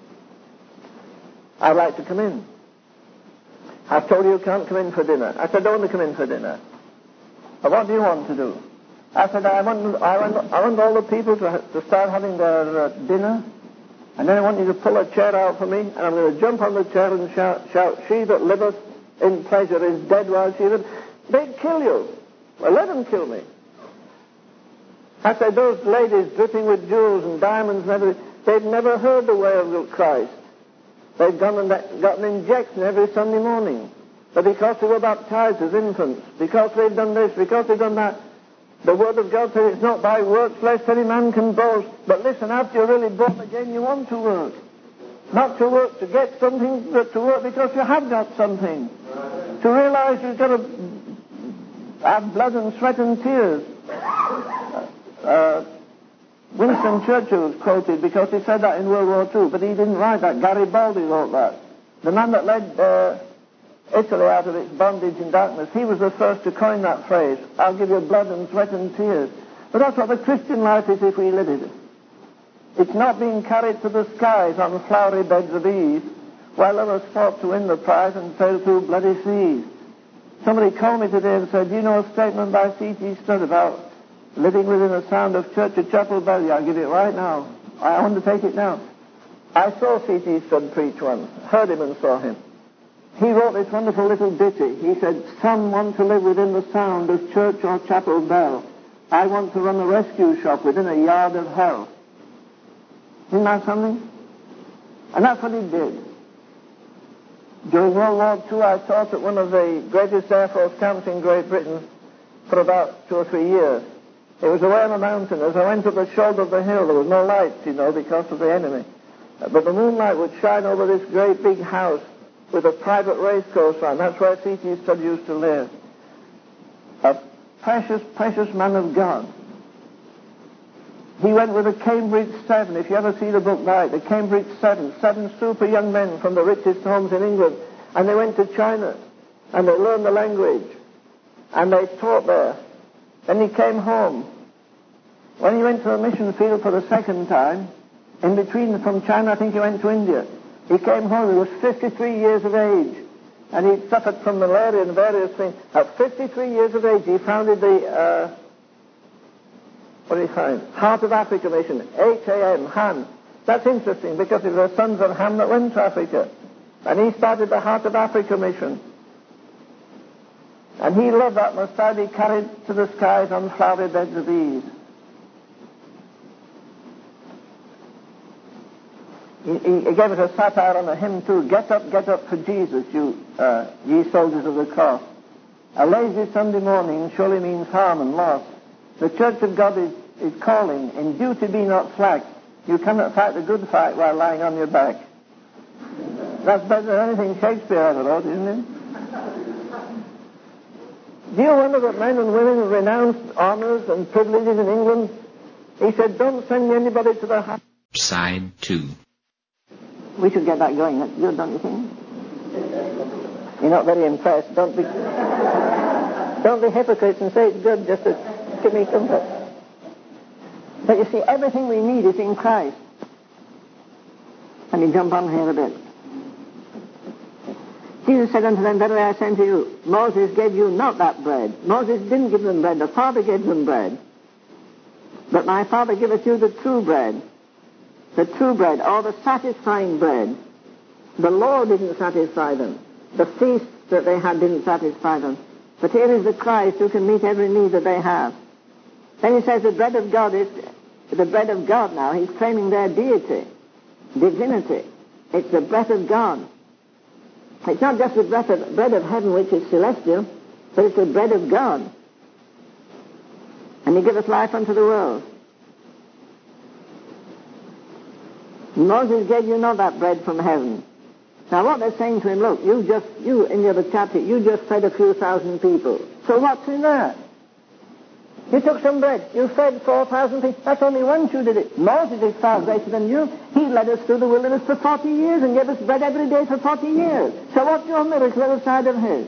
I'd like to come in." "I've told you you can't come in for dinner." I said, "I don't want to come in for dinner." "Well, what do you want to do?" I said, I want, I want, I want all the people to, to start having their uh, dinner, and then I want you to pull a chair out for me, and I'm going to jump on the chair and shout, shout, 'She that liveth in pleasure is dead while she liveth.' They'd kill you. Well, let them kill me." I said, "Those ladies dripping with jewels and diamonds and everything, they'd never heard the way of Christ. They'd gone and got an injection every Sunday morning. But because they were baptized as infants, because they've done this, because they've done that, the Word of God says it's not by works lest any man can boast. But listen, after you're really born again, you want to work. Not to work to get something, but to work because you have got something. To realize you've got to have blood and sweat and tears." Uh, Winston Churchill was quoted because he said that in World War Two, but he didn't write that. Garibaldi wrote that. The man that led uh, Italy out of its bondage and darkness, he was the first to coin that phrase, "I'll give you blood and sweat and tears." But that's what the Christian life is if we live it. It's not being carried to the skies on flowery beds of ease, while others fought to win the prize and sailed through bloody seas. Somebody called me today and said, "Do you know a statement by C T Studd about living within the sound of church or chapel bell?" "I'll give it right now. I want to take it now." I saw C T Studd preach once, heard him and saw him. He wrote this wonderful little ditty. He said, "Some want to live within the sound of church or chapel bell. I want to run a rescue shop within a yard of hell." Isn't that something? And that's what he did. During World War Two, I taught at one of the greatest Air Force camps in Great Britain for about two or three years. It was away on a mountain. As I went up the shoulder of the hill, there was no lights, you know, because of the enemy. But the moonlight would shine over this great big house with a private race course on. That's where C T Studd used to live. A precious, precious man of God. He went with the Cambridge Seven. If you ever see the book by it, the Cambridge Seven. Seven super young men from the richest homes in England. And they went to China. And they learned the language. And they taught there. Then he came home. When he went to the mission field for the second time, in between from China, I think he went to India. He came home, he was fifty-three years of age, and he'd suffered from malaria and various things. At fifty-three years of age, he founded the, uh, what did he find? Heart of Africa Mission, H A M, Han. That's interesting, because it was the sons of Ham that went to Africa. And he started the Heart of Africa Mission. And he loved that Messiah be carried to the skies on flowery beds of ease. He, he gave us a satire on a hymn too. "Get up, get up for Jesus, you uh, ye soldiers of the cross. A lazy Sunday morning surely means harm and loss. The church of God is, is calling, in duty be not slack. You cannot fight the good fight while lying on your back." That's better than anything Shakespeare ever wrote, isn't it? Do you remember that men and women renounced honors and privileges in England? He said, "Don't send anybody to the house." Side two. We should get that going. That's good, don't you think? You're not very impressed. Don't be, don't be hypocrites and say it's good just to give me comfort. But you see, everything we need is in Christ. Let me jump on here a bit. Jesus said unto them, "Verily I say unto you, Moses gave you not that bread." Moses didn't give them bread. The Father gave them bread. But my Father giveth you the true bread, the true bread, or the satisfying bread. The law didn't satisfy them. The feasts that they had didn't satisfy them. But here is the Christ who can meet every need that they have. Then he says the bread of God is the bread of God now. He's claiming their deity, divinity. It's the breath of God. It's not just the breath of, bread of heaven, which is celestial, but it's the bread of God. And he giveth life unto the world. Moses gave you not that bread from heaven. Now what they're saying to him, look, you just, you in the other chapter, you just fed a few thousand people. So what's in that? You took some bread, you fed four thousand people. That's only once you did it. Moses is far greater than you. He led us through the wilderness for forty years and gave us bread every day for forty years. So what's your miracle other side of his?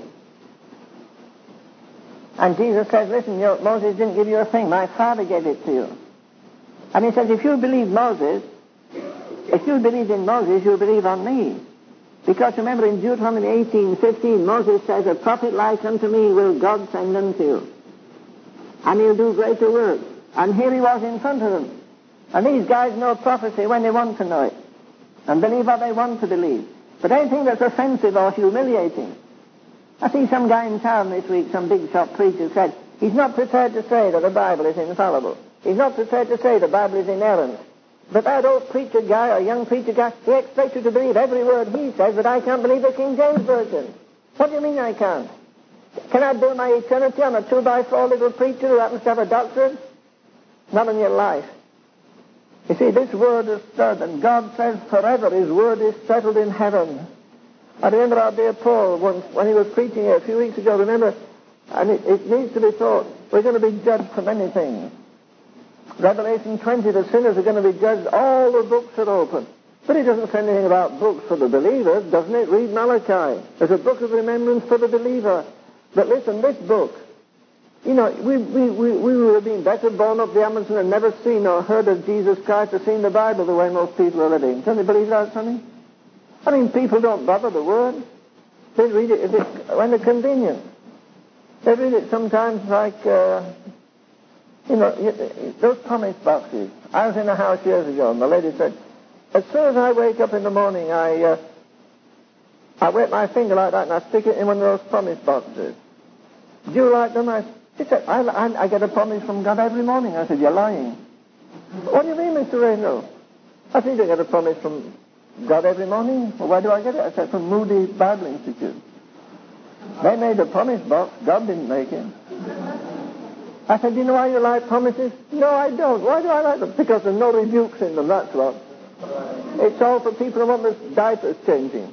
And Jesus says, listen, your, Moses didn't give you a thing. My Father gave it to you. And he says, if you believe Moses, if you believe in Moses, you'll believe on me. Because remember in Deuteronomy eighteen fifteen, Moses says, a prophet like unto me will God send unto you. And he'll do greater works. And here he was in front of them. And these guys know prophecy when they want to know it. And believe what they want to believe. But anything that's offensive or humiliating. I see some guy in town this week, some big shop preacher said, he's not prepared to say that the Bible is infallible. He's not prepared to say the Bible is inerrant. But that old preacher guy or young preacher guy, he expects you to believe every word he says, but I can't believe the King James Version. What do you mean I can't? Can I build my eternity on a two by four little preacher who happens to have a doctorate? Not in your life. You see, this word is stood, and God says forever his word is settled in heaven. I remember our dear Paul, once, when he was preaching here a few weeks ago, remember, and it, it needs to be thought, we're going to be judged for many things. Revelation twenty, the sinners are going to be judged. All the books are open. But it doesn't say anything about books for the believers, doesn't it? Read Malachi. There's a book of remembrance for the believer. But listen, this book, you know, we, we, we, we would have been better born up the Amazon and never seen or heard of Jesus Christ or seen the Bible the way most people are living. Can you believe that, Sonny? I mean, people don't bother the word. They read it, if it when they're convenient. They read it sometimes like, uh, you know, those promise boxes. I was in a house years ago, and the lady said, as soon as I wake up in the morning, I uh, I wet my finger like that, and I stick it in one of those promise boxes. Do you like them? I, she said, I, I, I get a promise from God every morning. I said, you're lying. What do you mean, Mister Randall? I said, you get a promise from God every morning? Well, where do I get it? I said, from Moody Bible Institute. They made a promise box. God didn't make it. I said, do you know why you like promises? No, I don't. Why do I like them? Because there's no rebukes in them, that's what. It's all for people who want their diapers changing.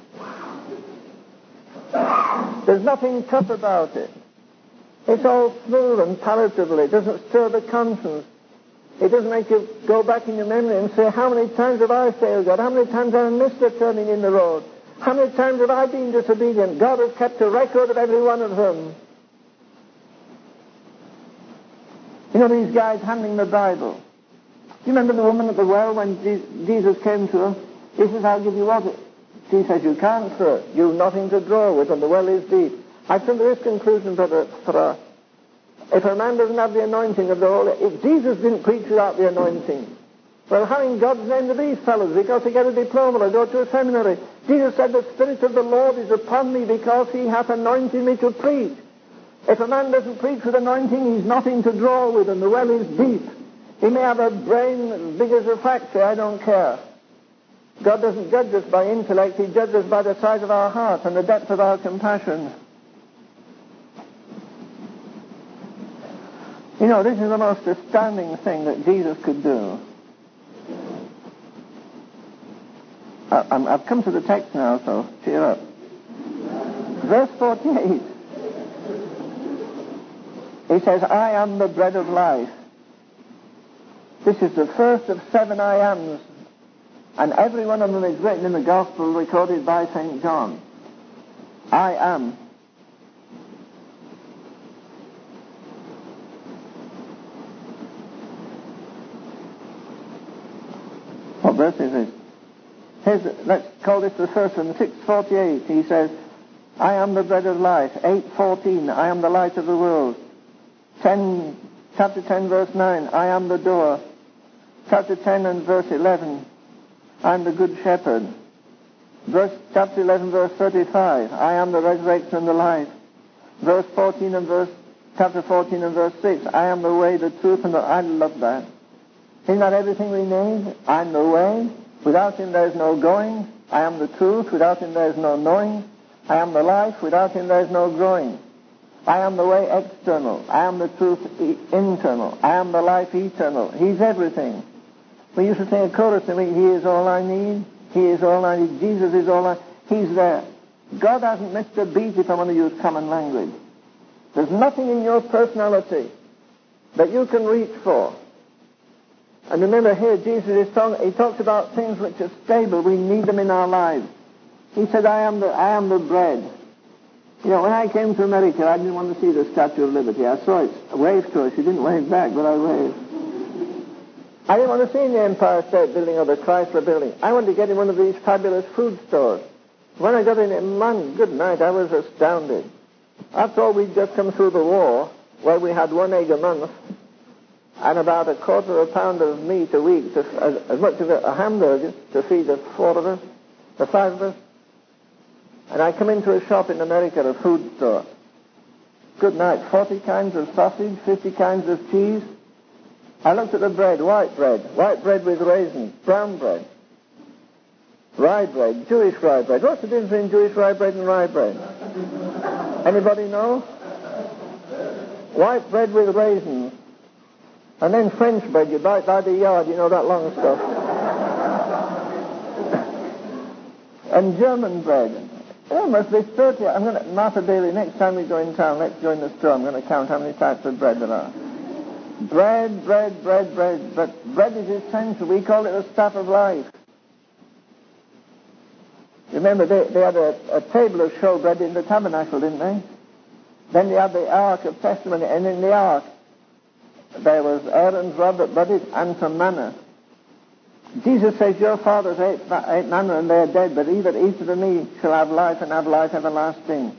There's nothing tough about it. It's all smooth and palatable. It doesn't stir the conscience. It doesn't make you go back in your memory and say, how many times have I failed God? How many times have I missed the turning in the road? How many times have I been disobedient? God has kept a record of every one of them. You know these guys handling the Bible. You remember the woman at the well when Jesus came to her? He says, I'll give you water. She says, you can't, sir. You've nothing to draw with, and the well is deep. I've come to this conclusion, brother, for a, if a man doesn't have the anointing of the Holy, if Jesus didn't preach without the anointing, well, how in God's name do these fellows? Because they get a diploma or go to a seminary. Jesus said, the Spirit of the Lord is upon me because he hath anointed me to preach. If a man doesn't preach with anointing, he's nothing to draw with, and the well is deep. He may have a brain as big as a factory, I don't care. God doesn't judge us by intellect, he judges us by the size of our heart and the depth of our compassion. You know, this is the most astounding thing that Jesus could do. I, I've come to the text now, so cheer up. Verse forty-eight. He says, I am the bread of life. This is the first of seven I ams, and every one of them is written in the Gospel recorded by Saint John. I am. What verse is this? Here's, let's call this the first one, six forty-eight. He says, I am the bread of life. eight fourteen, I am the light of the world. ten Chapter ten, verse nine, I am the door. Chapter ten and verse eleven, I am the good shepherd. Verse, chapter eleven, verse thirty-five, I am the resurrection and the life. Verse fourteen and verse, chapter fourteen and verse six, I am the way, the truth, and the... I love that. Isn't that everything we need? I am the way. Without him there is no going. I am the truth. Without him there is no knowing. I am the life. Without him there is no growing. I am the way external. I am the truth e- internal. I am the life eternal. He's everything. We used to sing a chorus to me, he is all I need. He is all I need. Jesus is all I... He's there. God hasn't missed a beat, if I want to use common language. There's nothing in your personality that you can reach for. And remember here, Jesus is talking, he talks about things which are stable. We need them in our lives. He said, I am the, I am the bread. You know, when I came to America, I didn't want to see the Statue of Liberty. I saw it. I waved to her. She didn't wave back, but I waved. I didn't want to see the Empire State Building or the Chrysler Building. I wanted to get in one of these fabulous food stores. When I got in it, man, good night, I was astounded. After all, we'd just come through the war, where we had one egg a month, and about a quarter of a pound of meat a week, to, as, as much as a, a hamburger, to feed the four of us, the five of us. And I come into a shop in America, a food store. Good night, forty kinds of sausage, fifty kinds of cheese. I looked at the bread, white bread, white bread with raisins, brown bread, rye bread, Jewish rye bread. What's the difference between Jewish rye bread and rye bread? Anybody know? White bread with raisins. And then French bread, you buy it by the yard, you know, that long stuff. And German bread. There must be thirty. I'm going to, Martha Daly, next time we go in town, let's go in the store. I'm going to count how many types of bread there are. Bread, bread, bread, bread. But bread is essential. We call it the staff of life. Remember, they, they had a, a table of showbread in the tabernacle, didn't they? Then they had the Ark of Testimony, and in the Ark there was Aaron's rod that budded and some manna. Jesus says, your fathers ate, ate manna and they are dead, but he that eateth of me shall have life and have life everlasting.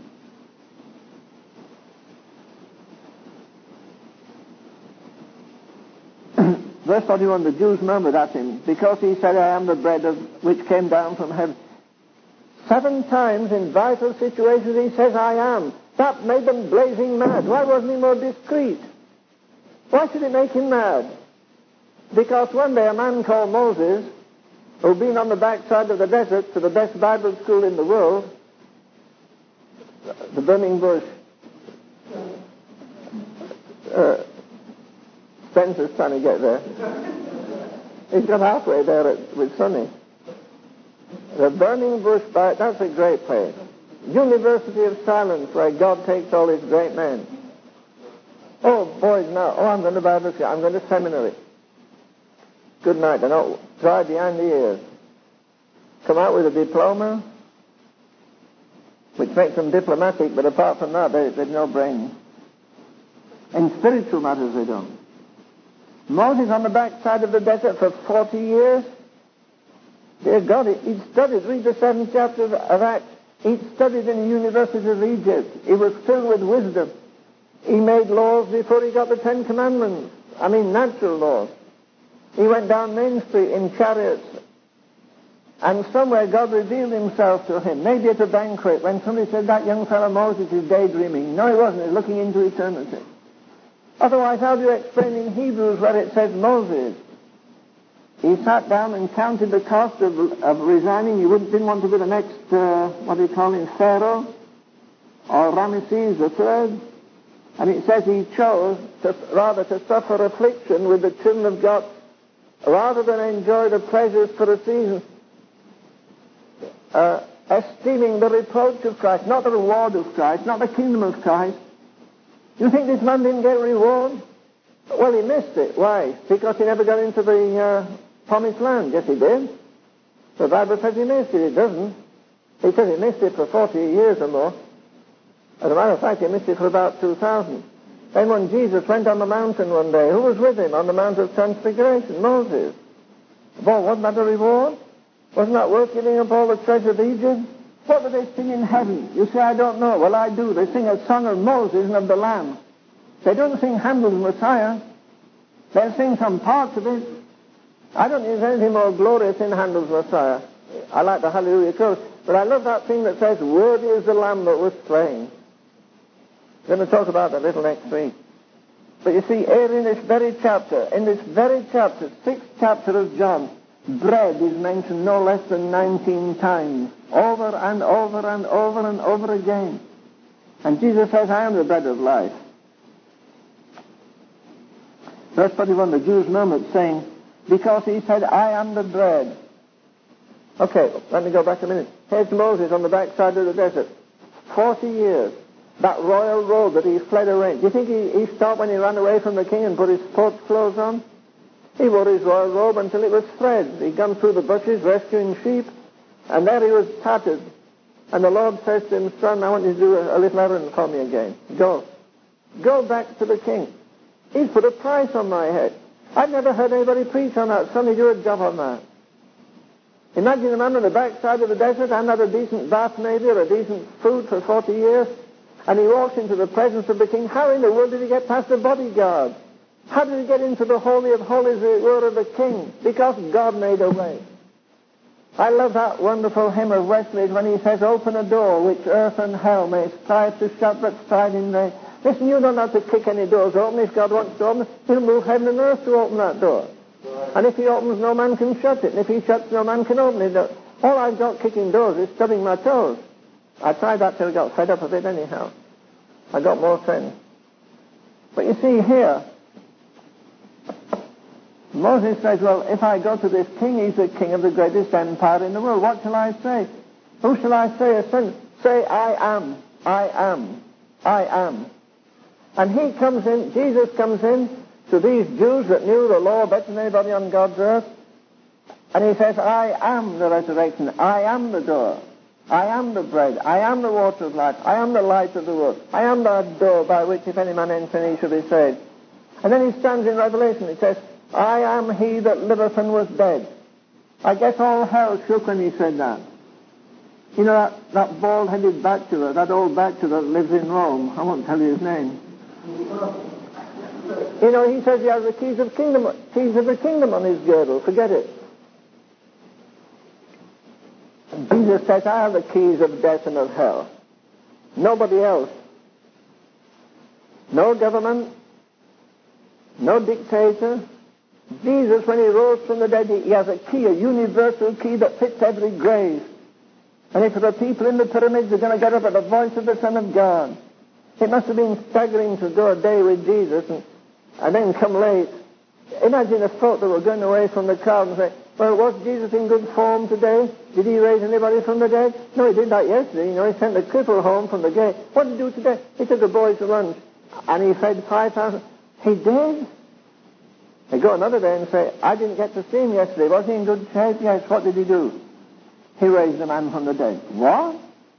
Verse forty-one, the Jews murmured at him, because he said, I am the bread of, which came down from heaven. Seven times in vital situations he says, I am. That made them blazing mad. Why wasn't he more discreet? Why should it make him mad? Because one day a man called Moses, who'd been on the backside of the desert to the best Bible school in the world, the burning bush, uh, Spencer's trying to get there. He's got halfway there at, with Sonny. The burning bush, by, that's a great place. University of Silence, where God takes all his great men. Oh, boys, now, oh, I'm going to Bible school, I'm going to seminary. Good night, they're not dry behind the ears. Come out with a diploma, which makes them diplomatic, but apart from that, they, they've no brains. In spiritual matters, they don't. Moses on the backside of the desert for forty years. Dear God, he'd studied, read the seventh chapter of, of Acts. He'd studied in the University of Egypt. He was filled with wisdom. He made laws before he got the Ten Commandments. I mean, natural laws. He went down Main Street in chariots. And somewhere God revealed himself to him. Maybe at a banquet when somebody said, that young fellow Moses is daydreaming. No, he wasn't. He was looking into eternity. Otherwise, how do you explain in Hebrews where it says Moses? He sat down and counted the cost of, of resigning. He wouldn't, didn't want to be the next, uh, what do you call him, Pharaoh or Ramesses the third. And it says he chose to, rather to suffer affliction with the children of God rather than enjoy the pleasures for a season, uh, esteeming the reproach of Christ, not the reward of Christ, not the kingdom of Christ. You think this man didn't get reward? Well, he missed it. Why? Because he never got into the uh, promised land. Yes, he did. The Bible says he missed it. It doesn't. It says he missed it for forty years or more. As a matter of fact, he missed it for about two thousand. Then when Jesus went on the mountain one day, who was with him on the Mount of Transfiguration? Moses. Well, wasn't that a reward? Wasn't that worth giving up all the treasure of Egypt? What do they sing in heaven? You say, I don't know. Well, I do. They sing a song of Moses and of the Lamb. They don't sing Handel's Messiah. They'll sing some parts of it. I don't think there's anything more glorious in Handel's Messiah. I like the Hallelujah chorus, but I love that thing that says, "Worthy is the Lamb that was slain." We're going to talk about that a little next week. But you see, here in this very chapter, in this very chapter, sixth chapter of John, bread is mentioned no less than nineteen times, over and over and over and over again. And Jesus says, "I am the bread of life." Verse forty-one, the Jews murmured, saying, because he said, "I am the bread." Okay, let me go back a minute. Here's Moses on the backside of the desert. Forty years. That royal robe that he fled away. Do you think he, he stopped when he ran away from the king and put his sports clothes on? He wore his royal robe until it was thread. He'd gone through the bushes rescuing sheep, and there he was tattered. And the Lord says to him, "Son, I want you to do a, a little errand for me again. Go. Go back to the king. He's put a price on my head. I've never heard anybody preach on that. Son, you do a job on that." Imagine a man on the backside of the desert, and had a decent bath maybe, or a decent food for forty years, and he walks into the presence of the king. How in the world did he get past the bodyguard? How did he get into the Holy of Holies, as it were, of the king? Because God made a way. I love that wonderful hymn of Wesley's when he says, "Open a door which earth and hell may strive to shut, but strive in vain." Listen, you don't have to kick any doors open. If God wants to open it, he'll move heaven and earth to open that door. And if he opens, no man can shut it. And if he shuts, no man can open it. All I've got kicking doors is stubbing my toes. I tried that till I got fed up of it anyhow. I got more sense. But you see here, Moses says, well, if I go to this king, he's the king of the greatest empire in the world. What shall I say? Who shall I say a sin? Say, "I am, I am, I am." And he comes in, Jesus comes in to these Jews that knew the law better than anybody on God's earth. And he says, "I am the resurrection. I am the door. I am the bread. I am the water of life. I am the light of the world. I am that door by which if any man enter he shall be saved." And then he stands in Revelation. He says, "I am he that liveth and was dead." I guess all hell shook when he said that. You know that, that bald-headed bachelor, that old bachelor that lives in Rome. I won't tell you his name. You know, he says he has the keys of kingdom, keys of the kingdom on his girdle. Forget it. And Jesus says, "I have the keys of death and of hell." Nobody else. No government. No dictator. Jesus, when he rose from the dead, he has a key, a universal key that fits every grave. And if the people in the pyramids are going to get up at the voice of the Son of God, it must have been staggering to go a day with Jesus and, and then come late. Imagine a folk that were going away from the crowd and say, "Well, was Jesus in good form today? Did he raise anybody from the dead?" No, he did that yesterday. You know, he sent the cripple home from the gate. What did he do today? He took the boys to lunch and he fed five thousand. He did. They go another day and say, "I didn't get to see him yesterday. Was he in good shape?" "Yes." "What did he do?" "He raised a man from the dead." What?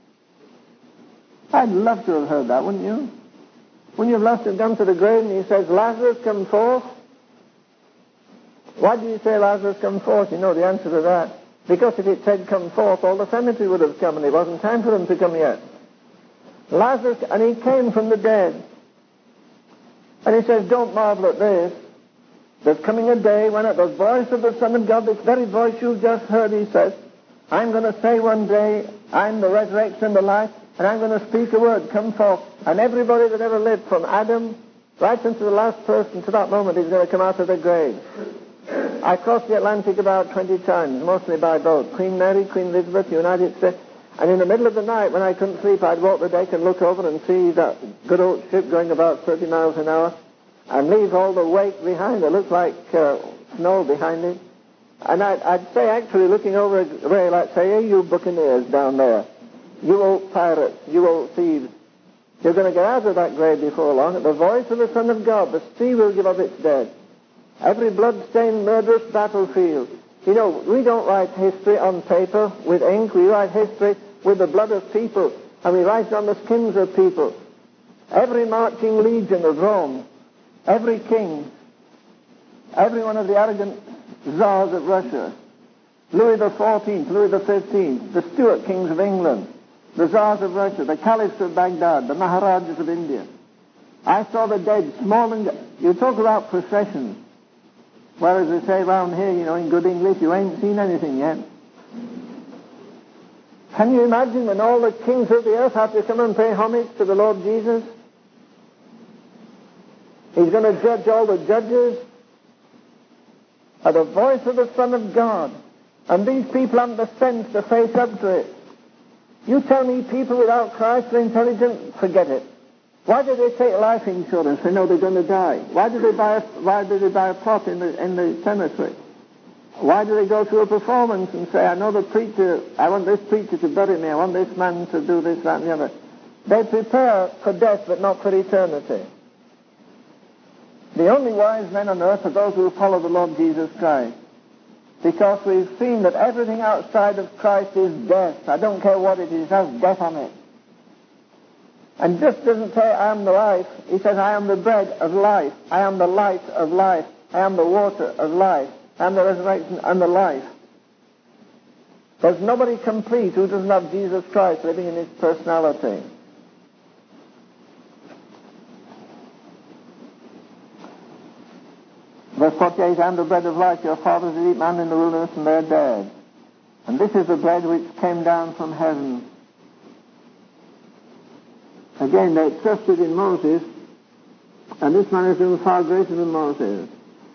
I'd love to have heard that, wouldn't you? Wouldn't you have loved to have gone to the grave and he says, "Lazarus, come forth"? Why did he say, "Lazarus, come forth"? You know the answer to that. Because if it said, "Come forth," all the cemetery would have come and it wasn't time for them to come yet. Lazarus, and he came from the dead. And he says, "Don't marvel at this. There's coming a day when at the voice of the Son of God," this very voice you've just heard, he says, "I'm going to say one day, I'm the resurrection and the life, and I'm going to speak a word, come forth." And everybody that ever lived from Adam right into the last person to that moment is going to come out of the grave. I crossed the Atlantic about twenty times, mostly by boat. Queen Mary, Queen Elizabeth, United States. And in the middle of the night when I couldn't sleep, I'd walk the deck and look over and see that good old ship going about thirty miles an hour and leave all the wake behind. It looked like uh, snow behind it. And I'd, I'd say, actually, looking over a rail, I'd say, "Hey, you buccaneers down there, you old pirates, you old thieves, you're going to get out of that grave before long. At the voice of the Son of God, the sea will give up its dead. Every blood-stained, murderous battlefield." You know, we don't write history on paper with ink. We write history with the blood of people, and we write it on the skins of people. Every marching legion of Rome, every king, every one of the arrogant czars of Russia, Louis the fourteenth, Louis the fifteenth, the Stuart kings of England, the czars of Russia, the caliphs of Baghdad, the maharajas of India, I saw the dead, small and... You talk about processions. Whereas they say round here, you know, in good English, you ain't seen anything yet. Can you imagine when all the kings of the earth have to come and pay homage to the Lord Jesus? He's going to judge all the judges at the voice of the Son of God. And these people haven't the sense to face up to it. You tell me people without Christ are intelligent? Forget it. Why do they take life insurance? They know they're going to die. Why do they buy a, why do they buy a plot in the, in the cemetery? Why do they go to a performance and say, I know the preacher, I want this preacher to bury me, I want this man to do this, that, and the other. They prepare for death, but not for eternity. The only wise men on earth are those who follow the Lord Jesus Christ. Because we've seen that everything outside of Christ is death. I don't care what it is, it has death on it. And just doesn't say, I am the life. He says, I am the bread of life. I am the light of life. I am the water of life. I am the resurrection and the life. There's nobody complete who doesn't have Jesus Christ living in his personality. Verse forty-eight, I am the bread of life. Your fathers did eat manna in the wilderness and they are dead. And this is the bread which came down from heaven. Again, they trusted in Moses, and this man is doing far greater than Moses.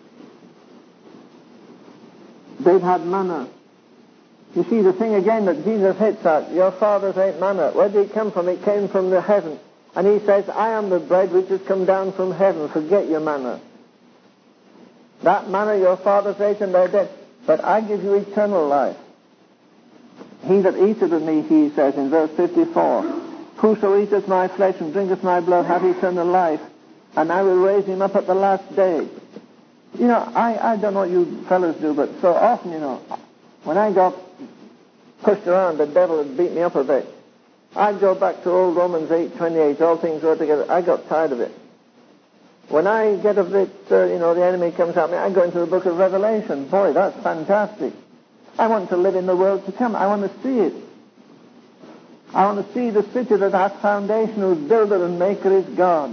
They've had manna. You see, the thing again that Jesus hits at, your fathers ate manna. Where did it come from? It came from the heaven. And he says, I am the bread which has come down from heaven. Forget your manna. That manna your fathers ate and they're dead. But I give you eternal life. He that eateth of me, he says in verse fifty-four, whoso eateth my flesh and drinketh my blood hath eternal life, and I will raise him up at the last day. You know, I, I don't know what you fellas do, but so often, you know, when I got pushed around, the devil had beat me up a bit. I'd go back to old Romans eight twenty-eight, all things work together. I got tired of it. When I get a bit, uh, you know, the enemy comes at me, I go into the book of Revelation. Boy, that's fantastic. I want to live in the world to come. I want to see it. I want to see the city that has foundation, whose builder and maker is God.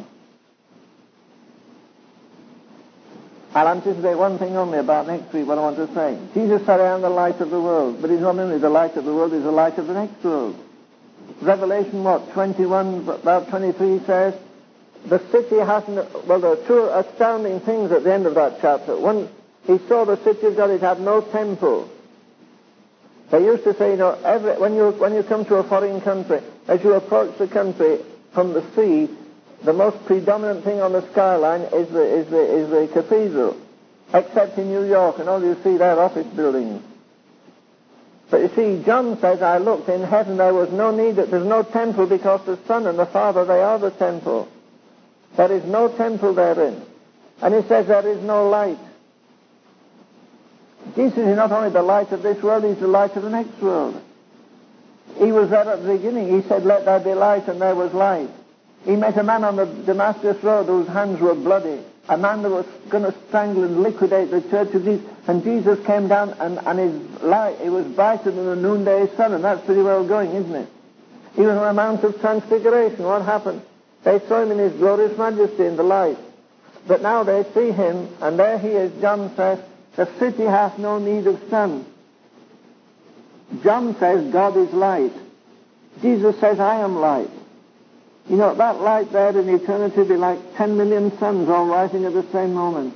I'll anticipate one thing only about next week, what I want to say. Jesus said, I am the light of the world. But he's not only the light of the world, he's the light of the next world. Revelation, what, twenty-one, about twenty-three says, the city hasn't, well, there are two astounding things at the end of that chapter. One, he saw the city of God, it had no temple. They used to say, you know, every, when you when you come to a foreign country, as you approach the country from the sea, the most predominant thing on the skyline is the is the is the cathedral, except in New York, and all you see there are office buildings. But you see, John says, I looked in heaven, there was no need, there's no temple, because the Son and the Father, they are the temple. There is no temple therein. And he says there is no light. Jesus is not only the light of this world, he's the light of the next world. He was there at the beginning. He said, let there be light, and there was light. He met a man on the Damascus road whose hands were bloody, a man that was going to strangle and liquidate the church of Jesus. And Jesus came down, and, and his light, it was brighter than the noonday sun, and that's pretty well going, isn't it? He was on the Mount of Transfiguration. What happened? They saw him in his glorious majesty in the light. But now they see him, and there he is, John says, the city hath no need of sun. John says God is light. Jesus says, I am light. You know, that light there in eternity will be like ten million suns all rising at the same moment.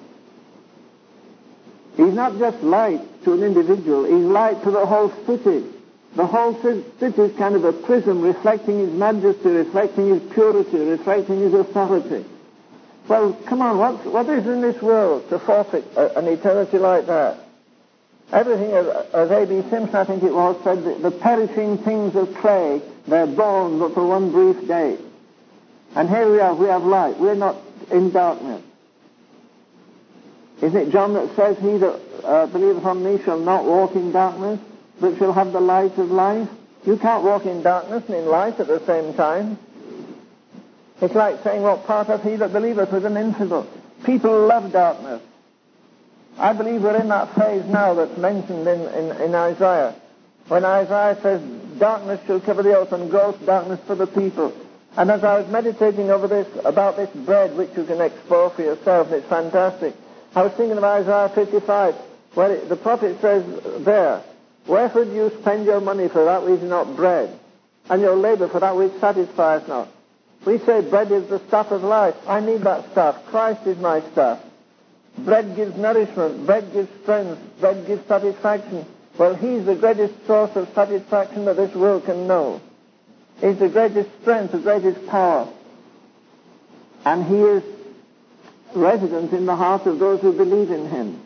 He's not just light to an individual, he's light to the whole city. The whole city is kind of a prism reflecting his majesty, reflecting his purity, reflecting his authority. Well, come on, what, what is in this world to forfeit a, an eternity like that? Everything, as, as A B Simpson, I think it was, said that the perishing things of clay, they're born but for one brief day. And here we are, we have light. We're not in darkness. Isn't it John that says, he that uh, believeth on me shall not walk in darkness, but shall have the light of life? You can't walk in darkness and in light at the same time. It's like saying, what part hath he that believeth with an infidel? People love darkness. I believe we're in that phase now that's mentioned in, in, in Isaiah. When Isaiah says, darkness shall cover the earth and gross darkness for the people. And as I was meditating over this, about this bread which you can explore for yourself, and it's fantastic, I was thinking of Isaiah fifty-five, where it, the prophet says there, wherefore do you spend your money for that which is not bread, and your labor for that which satisfies not? We say bread is the stuff of life. I need that stuff. Christ is my stuff. Bread gives nourishment. Bread gives strength. Bread gives satisfaction. Well, he's the greatest source of satisfaction that this world can know. He's the greatest strength, the greatest power. And he is resident in the heart of those who believe in him.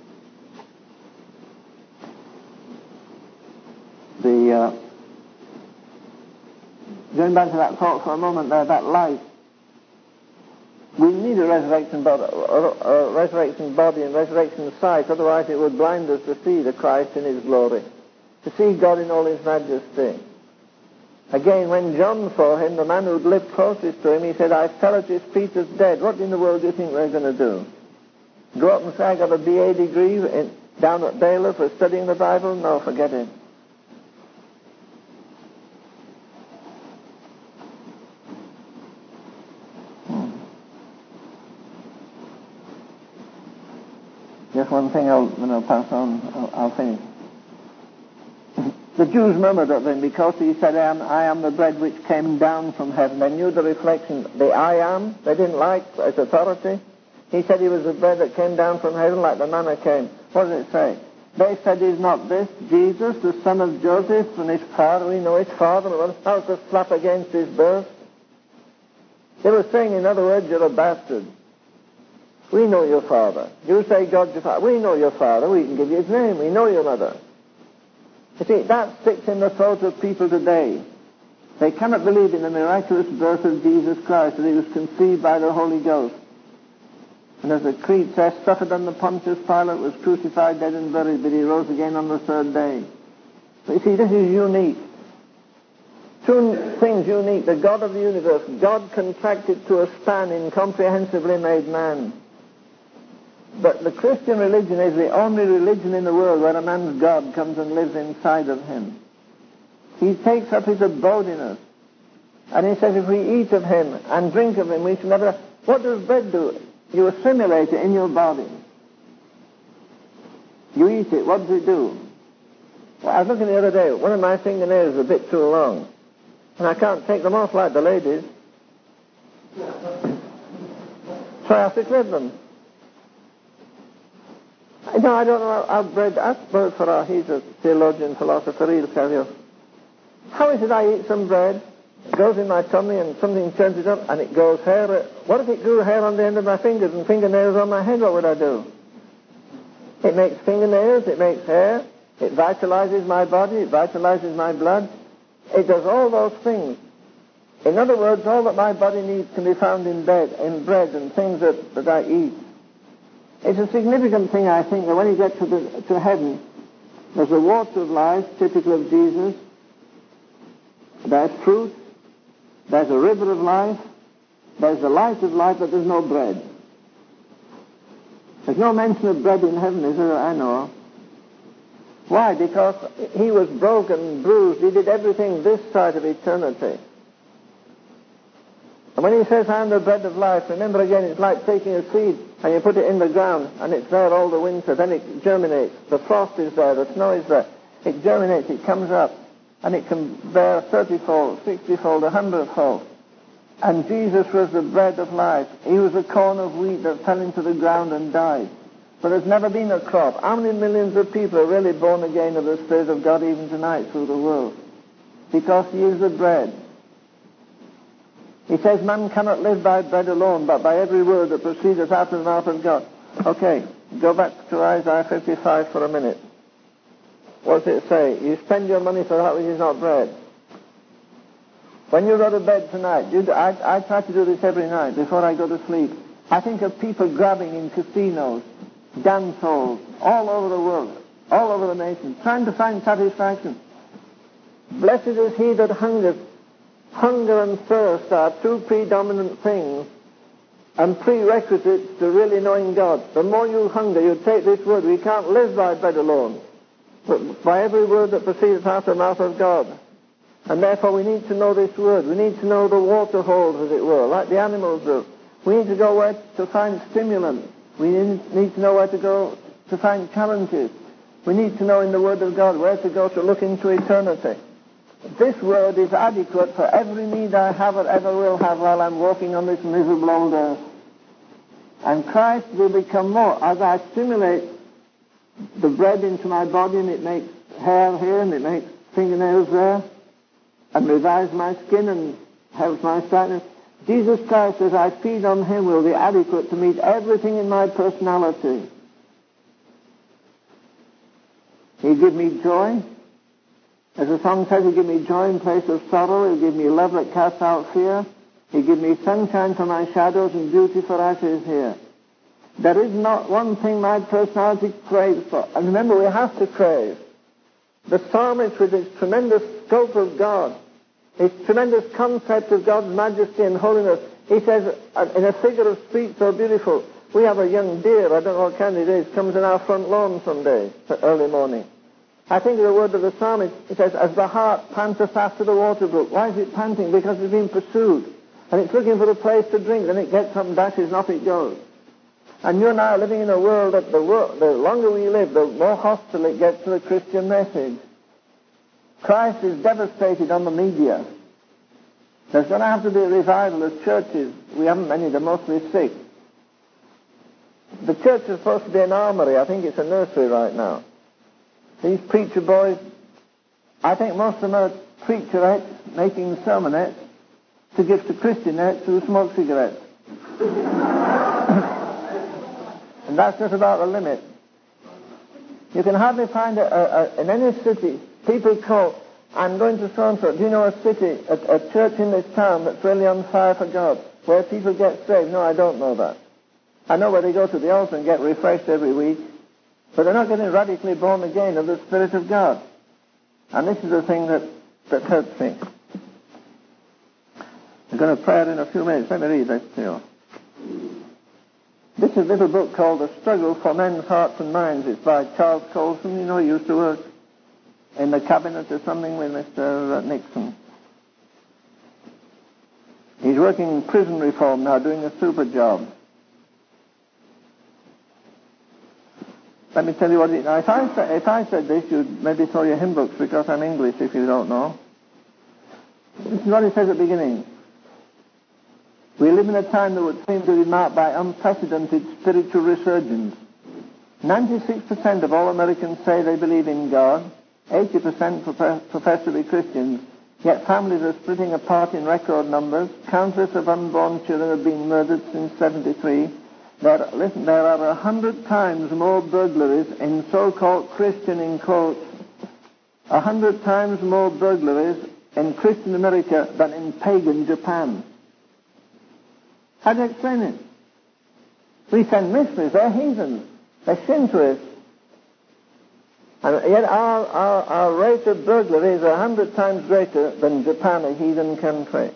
The, uh, going back to that thought for a moment there, that light. We need a resurrection body, a resurrection body and resurrection sight, otherwise it would blind us to see the Christ in his glory, to see God in all his majesty. Again, when John saw him, the man who'd lived closest to him, he said, I fell at his feet as dead. What in the world do you think we're going to do? Go up and say, I got a B A degree in, down at Baylor for studying the Bible? No, forget it. Just one thing I'll, when I'll pass on, I'll, I'll finish. The Jews murmured at him because he said, I am, I am the bread which came down from heaven. They knew the reflection, the I am, they didn't like his authority. He said he was the bread that came down from heaven like the manna came. What does it say? They said, is not this Jesus, the son of Joseph, and his father? We know his father. How's the slap against his birth? They were saying, in other words, you're a bastard. We know your father. You say God's your father. We know your father. We can give you his name. We know your mother. You see, that sticks in the throat of people today. They cannot believe in the miraculous birth of Jesus Christ, that he was conceived by the Holy Ghost. And as the creed says, suffered under Pontius Pilate, was crucified, dead and buried, but he rose again on the third day. But you see, this is unique. Two things unique. The God of the universe, God contracted to a span, incomprehensibly made man. But the Christian religion is the only religion in the world where a man's God comes and lives inside of him. He takes up his abode in us. And he says if we eat of him and drink of him, we shall never... What does bread do? You assimilate it in your body. You eat it. What does it do? Well, I was looking the other day. One of my fingernails is a bit too long. And I can't take them off like the ladies. So I have to clip them. No, I don't know how, how bread... Ask Bert Farrar, he's a theologian, philosopher, he'll tell you. How is it I eat some bread, it goes in my tummy and something turns it up and it goes hair... What if it grew hair on the end of my fingers and fingernails on my head? What would I do? It makes fingernails, it makes hair, it vitalizes my body, it vitalizes my blood. It does all those things. In other words, all that my body needs can be found in bed, in bread and things that, that I eat. It's a significant thing, I think, that when you get to, the, to heaven, there's a water of life, typical of Jesus. There's fruit. There's a river of life. There's the light of life, but there's no bread. There's no mention of bread in heaven, is there? I know. Why? Because he was broken, bruised. He did everything this side of eternity. And when he says, I am the bread of life, remember again, it's like taking a seed and you put it in the ground and it's there all the winter. Then it germinates. The frost is there. The snow is there. It germinates. It comes up. And it can bear thirty-fold, sixty-fold, a hundred-fold. And Jesus was the bread of life. He was a corn of wheat that fell into the ground and died. But there's never been a crop. How many millions of people are really born again of the Spirit of God even tonight through the world? Because he is the bread. He says man cannot live by bread alone, but by every word that proceedeth out of the mouth of God. Okay, go back to Isaiah fifty-five for a minute. What does it say? You spend your money for that which is not bread. When you go to bed tonight, you, I, I try to do this every night before I go to sleep. I think of people grabbing in casinos, dance halls, all over the world, all over the nation, trying to find satisfaction. Blessed is he that hungereth. Hunger and thirst are two predominant things and prerequisites to really knowing God. The more you hunger, you take this word. We can't live by bread alone, but by every word that proceeds out of the mouth of God. And therefore we need to know this word. We need to know the water holes, as it were, like the animals do. We need to go where to find stimulant. We need to know where to go to find challenges. We need to know in the Word of God where to go to look into eternity. This Word is adequate for every need I have or ever will have while I'm walking on this miserable old earth. And Christ will become more. As I stimulate the bread into my body and it makes hair here and it makes fingernails there and revives my skin and helps my sight, Jesus Christ, as I feed on Him, will be adequate to meet everything in my personality. He'll give me joy. As the song says, He'll give me joy in place of sorrow. He'll give me love that casts out fear. He'll give me sunshine for my shadows and beauty for ashes here. There is not one thing my personality craves for. And remember, we have to crave. The psalmist, with its tremendous scope of God, his tremendous concept of God's majesty and holiness, he says, in a figure of speech so beautiful, we have a young deer, I don't know what kind it is, comes in our front lawn some days, early morning. I think of the word of the psalmist, it says, as the hart panteth after the water brook. Why is it panting? Because it's been pursued. And it's looking for a place to drink, then it gets up and dashes, and off it goes. And you and I are living in a world that the, world, the longer we live, the more hostile it gets to the Christian message. Christ is devastated on the media. There's going to have to be a revival of churches. We haven't many, they're mostly sick. The church is supposed to be an armory. I think it's a nursery right now. These preacher boys, I think most of them are preacherettes making sermonettes to give to Christianettes who smoke cigarettes. And that's just about the limit. You can hardly find a, a, a, in any city, people call, I'm going to so-and-so. Do you know a city, a, a church in this town that's really on fire for God, where people get saved? No, I don't know that. I know where they go to the altar and get refreshed every week, but they're not getting radically born again of the Spirit of God. And this is the thing that, that hurts me. I'm going to pray in a few minutes. Let me read this to you. This is a little book called The Struggle for Men's Hearts and Minds. It's by Charles Colson. You know, he used to work in the cabinet or something with Mister Nixon. He's working in prison reform now, doing a super job. Let me tell you what it is. If I, say, if I said this, you'd maybe throw your hymn books because I'm English if you don't know. This is what it says at the beginning. We live in a time that would seem to be marked by unprecedented spiritual resurgence. ninety-six percent of all Americans say they believe in God. eighty percent profess to be Christians. Yet families are splitting apart in record numbers. Countless of unborn children have been murdered since seventy-three. There, listen, there are a hundred times more burglaries in so-called Christian, in quotes, a hundred times more burglaries in Christian America than in pagan Japan. How do you explain it? We send missionaries, they're heathens, they're Shintoists. And yet our, our, our rate of burglary is a hundred times greater than Japan, a heathen country.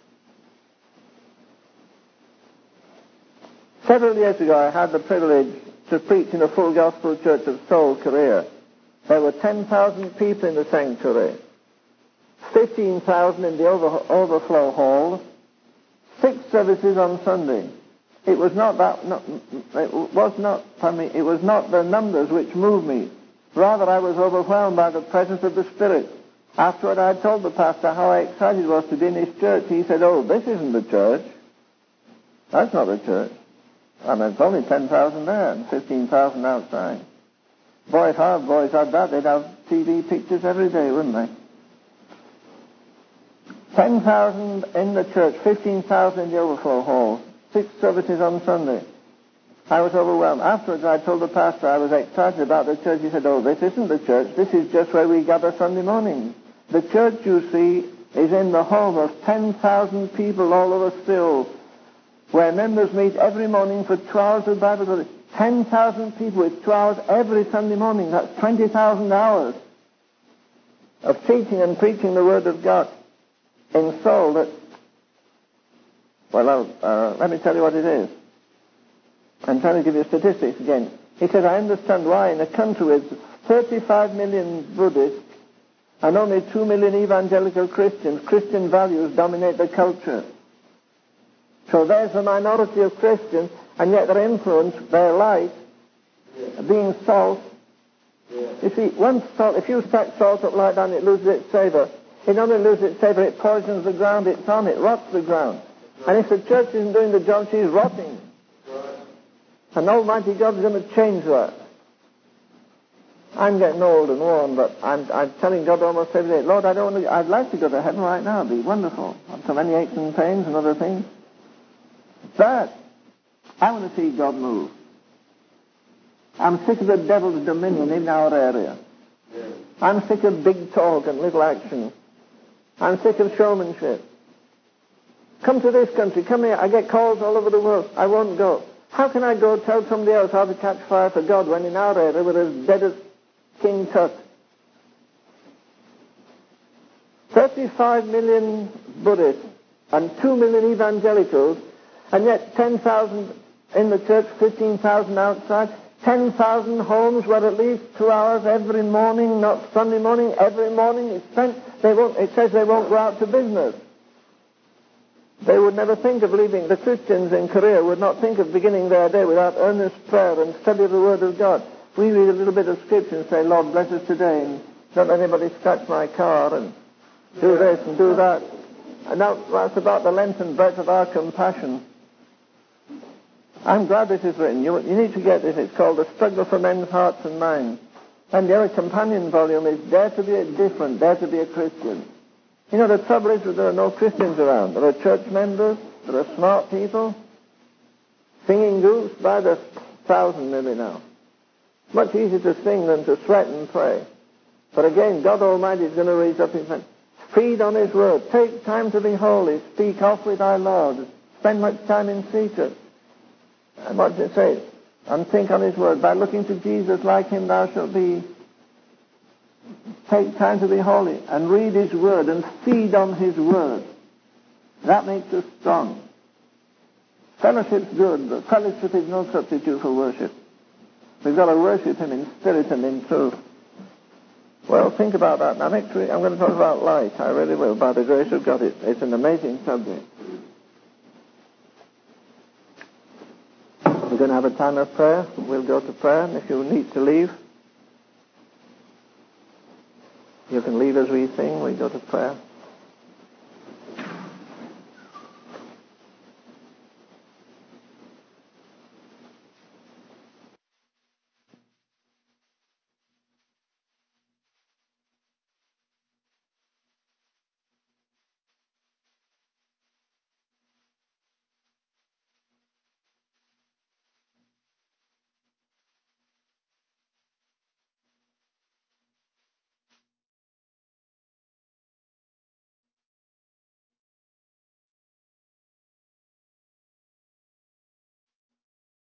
Several years ago I had the privilege to preach in a full gospel church of Seoul, Korea. There were ten thousand people in the sanctuary, fifteen thousand in the over, overflow hall, six services on Sunday. It was not that, not, it was not, pardon me, it was not the numbers which moved me. Rather, I was overwhelmed by the presence of the Spirit. Afterward, I told the pastor how excited I was to be in his church. He said, oh, this isn't the church. That's not the church. I mean, it's only ten thousand there and fifteen thousand outside. Boy, if our boys had that, they'd have T V pictures every day, wouldn't they? ten thousand in the church, fifteen thousand in the overflow hall, six services on Sunday. I was overwhelmed. Afterwards, I told the pastor I was excited about the church. He said, oh, this isn't the church. This is just where we gather Sunday morning. The church, you see, is in the home of ten thousand people all over Seoul, where members meet every morning for two hours of Bible study. ten thousand people with two hours every Sunday morning. That's twenty thousand hours of teaching and preaching the Word of God in Seoul. That, well, uh, let me tell you what it is. I'm trying to give you statistics again. He said, I understand why in a country with thirty-five million Buddhists and only two million evangelical Christians. Christian values dominate the culture. So there's a minority of Christians, and yet their influence, their light, being salt. You see, once salt, if you stack salt up like that and it loses its savour, it not only loses its savour, it poisons the ground it's on, it rots the ground. And if the church isn't doing the job, she's rotting. And Almighty God's going to change that. I'm getting old and worn, but I'm, I'm telling God almost every day, Lord, I don't want to, I'd like to go to heaven right now. It'd be wonderful. I've so many aches and pains and other things. But I want to see God move. I'm sick of the devil's dominion in our area. I'm sick of big talk and little action. I'm sick of showmanship. Come to this country. Come here. I get calls all over the world. I won't go. How can I go tell somebody else how to catch fire for God when in our area we're as dead as King Tut? thirty-five million Buddhists and two million evangelicals, and yet ten thousand in the church, fifteen thousand outside, ten thousand homes where at least two hours every morning, not Sunday morning, every morning is spent. They won't, it says they won't go out to business. They would never think of leaving. The Christians in Korea would not think of beginning their day without earnest prayer and study of the Word of God. We read a little bit of Scripture and say, Lord, bless us today, and don't let anybody scratch my car, and do this and do that. And now that's about the length and breadth of our compassion. I'm glad this is written. You, you need to get this. It's called The Struggle for Men's Hearts and Minds. And the other companion volume is Dare to be a Different, Dare to be a Christian. You know, the trouble is that there are no Christians around. There are church members, there are smart people, singing groups by the thousand maybe now. Much easier to sing than to sweat and pray. But again, God Almighty is going to raise up His hand. Feed on His Word. Take time to be holy. Speak off with thy Lord. Spend much time in secret. And what does it say? And think on His Word. By looking to Jesus, like Him thou shalt be. Take time to be holy and read His Word and feed on His Word. That makes us strong. Fellowship's good, but fellowship is no substitute for worship. We've got to worship Him in spirit and in truth. Well, think about that. Now, next week I'm going to talk about light. I really will, by the grace of God. It, it's an amazing subject. We're going to have a time of prayer. We'll go to prayer, and if you need to leave, you can leave as we sing. We go to prayer.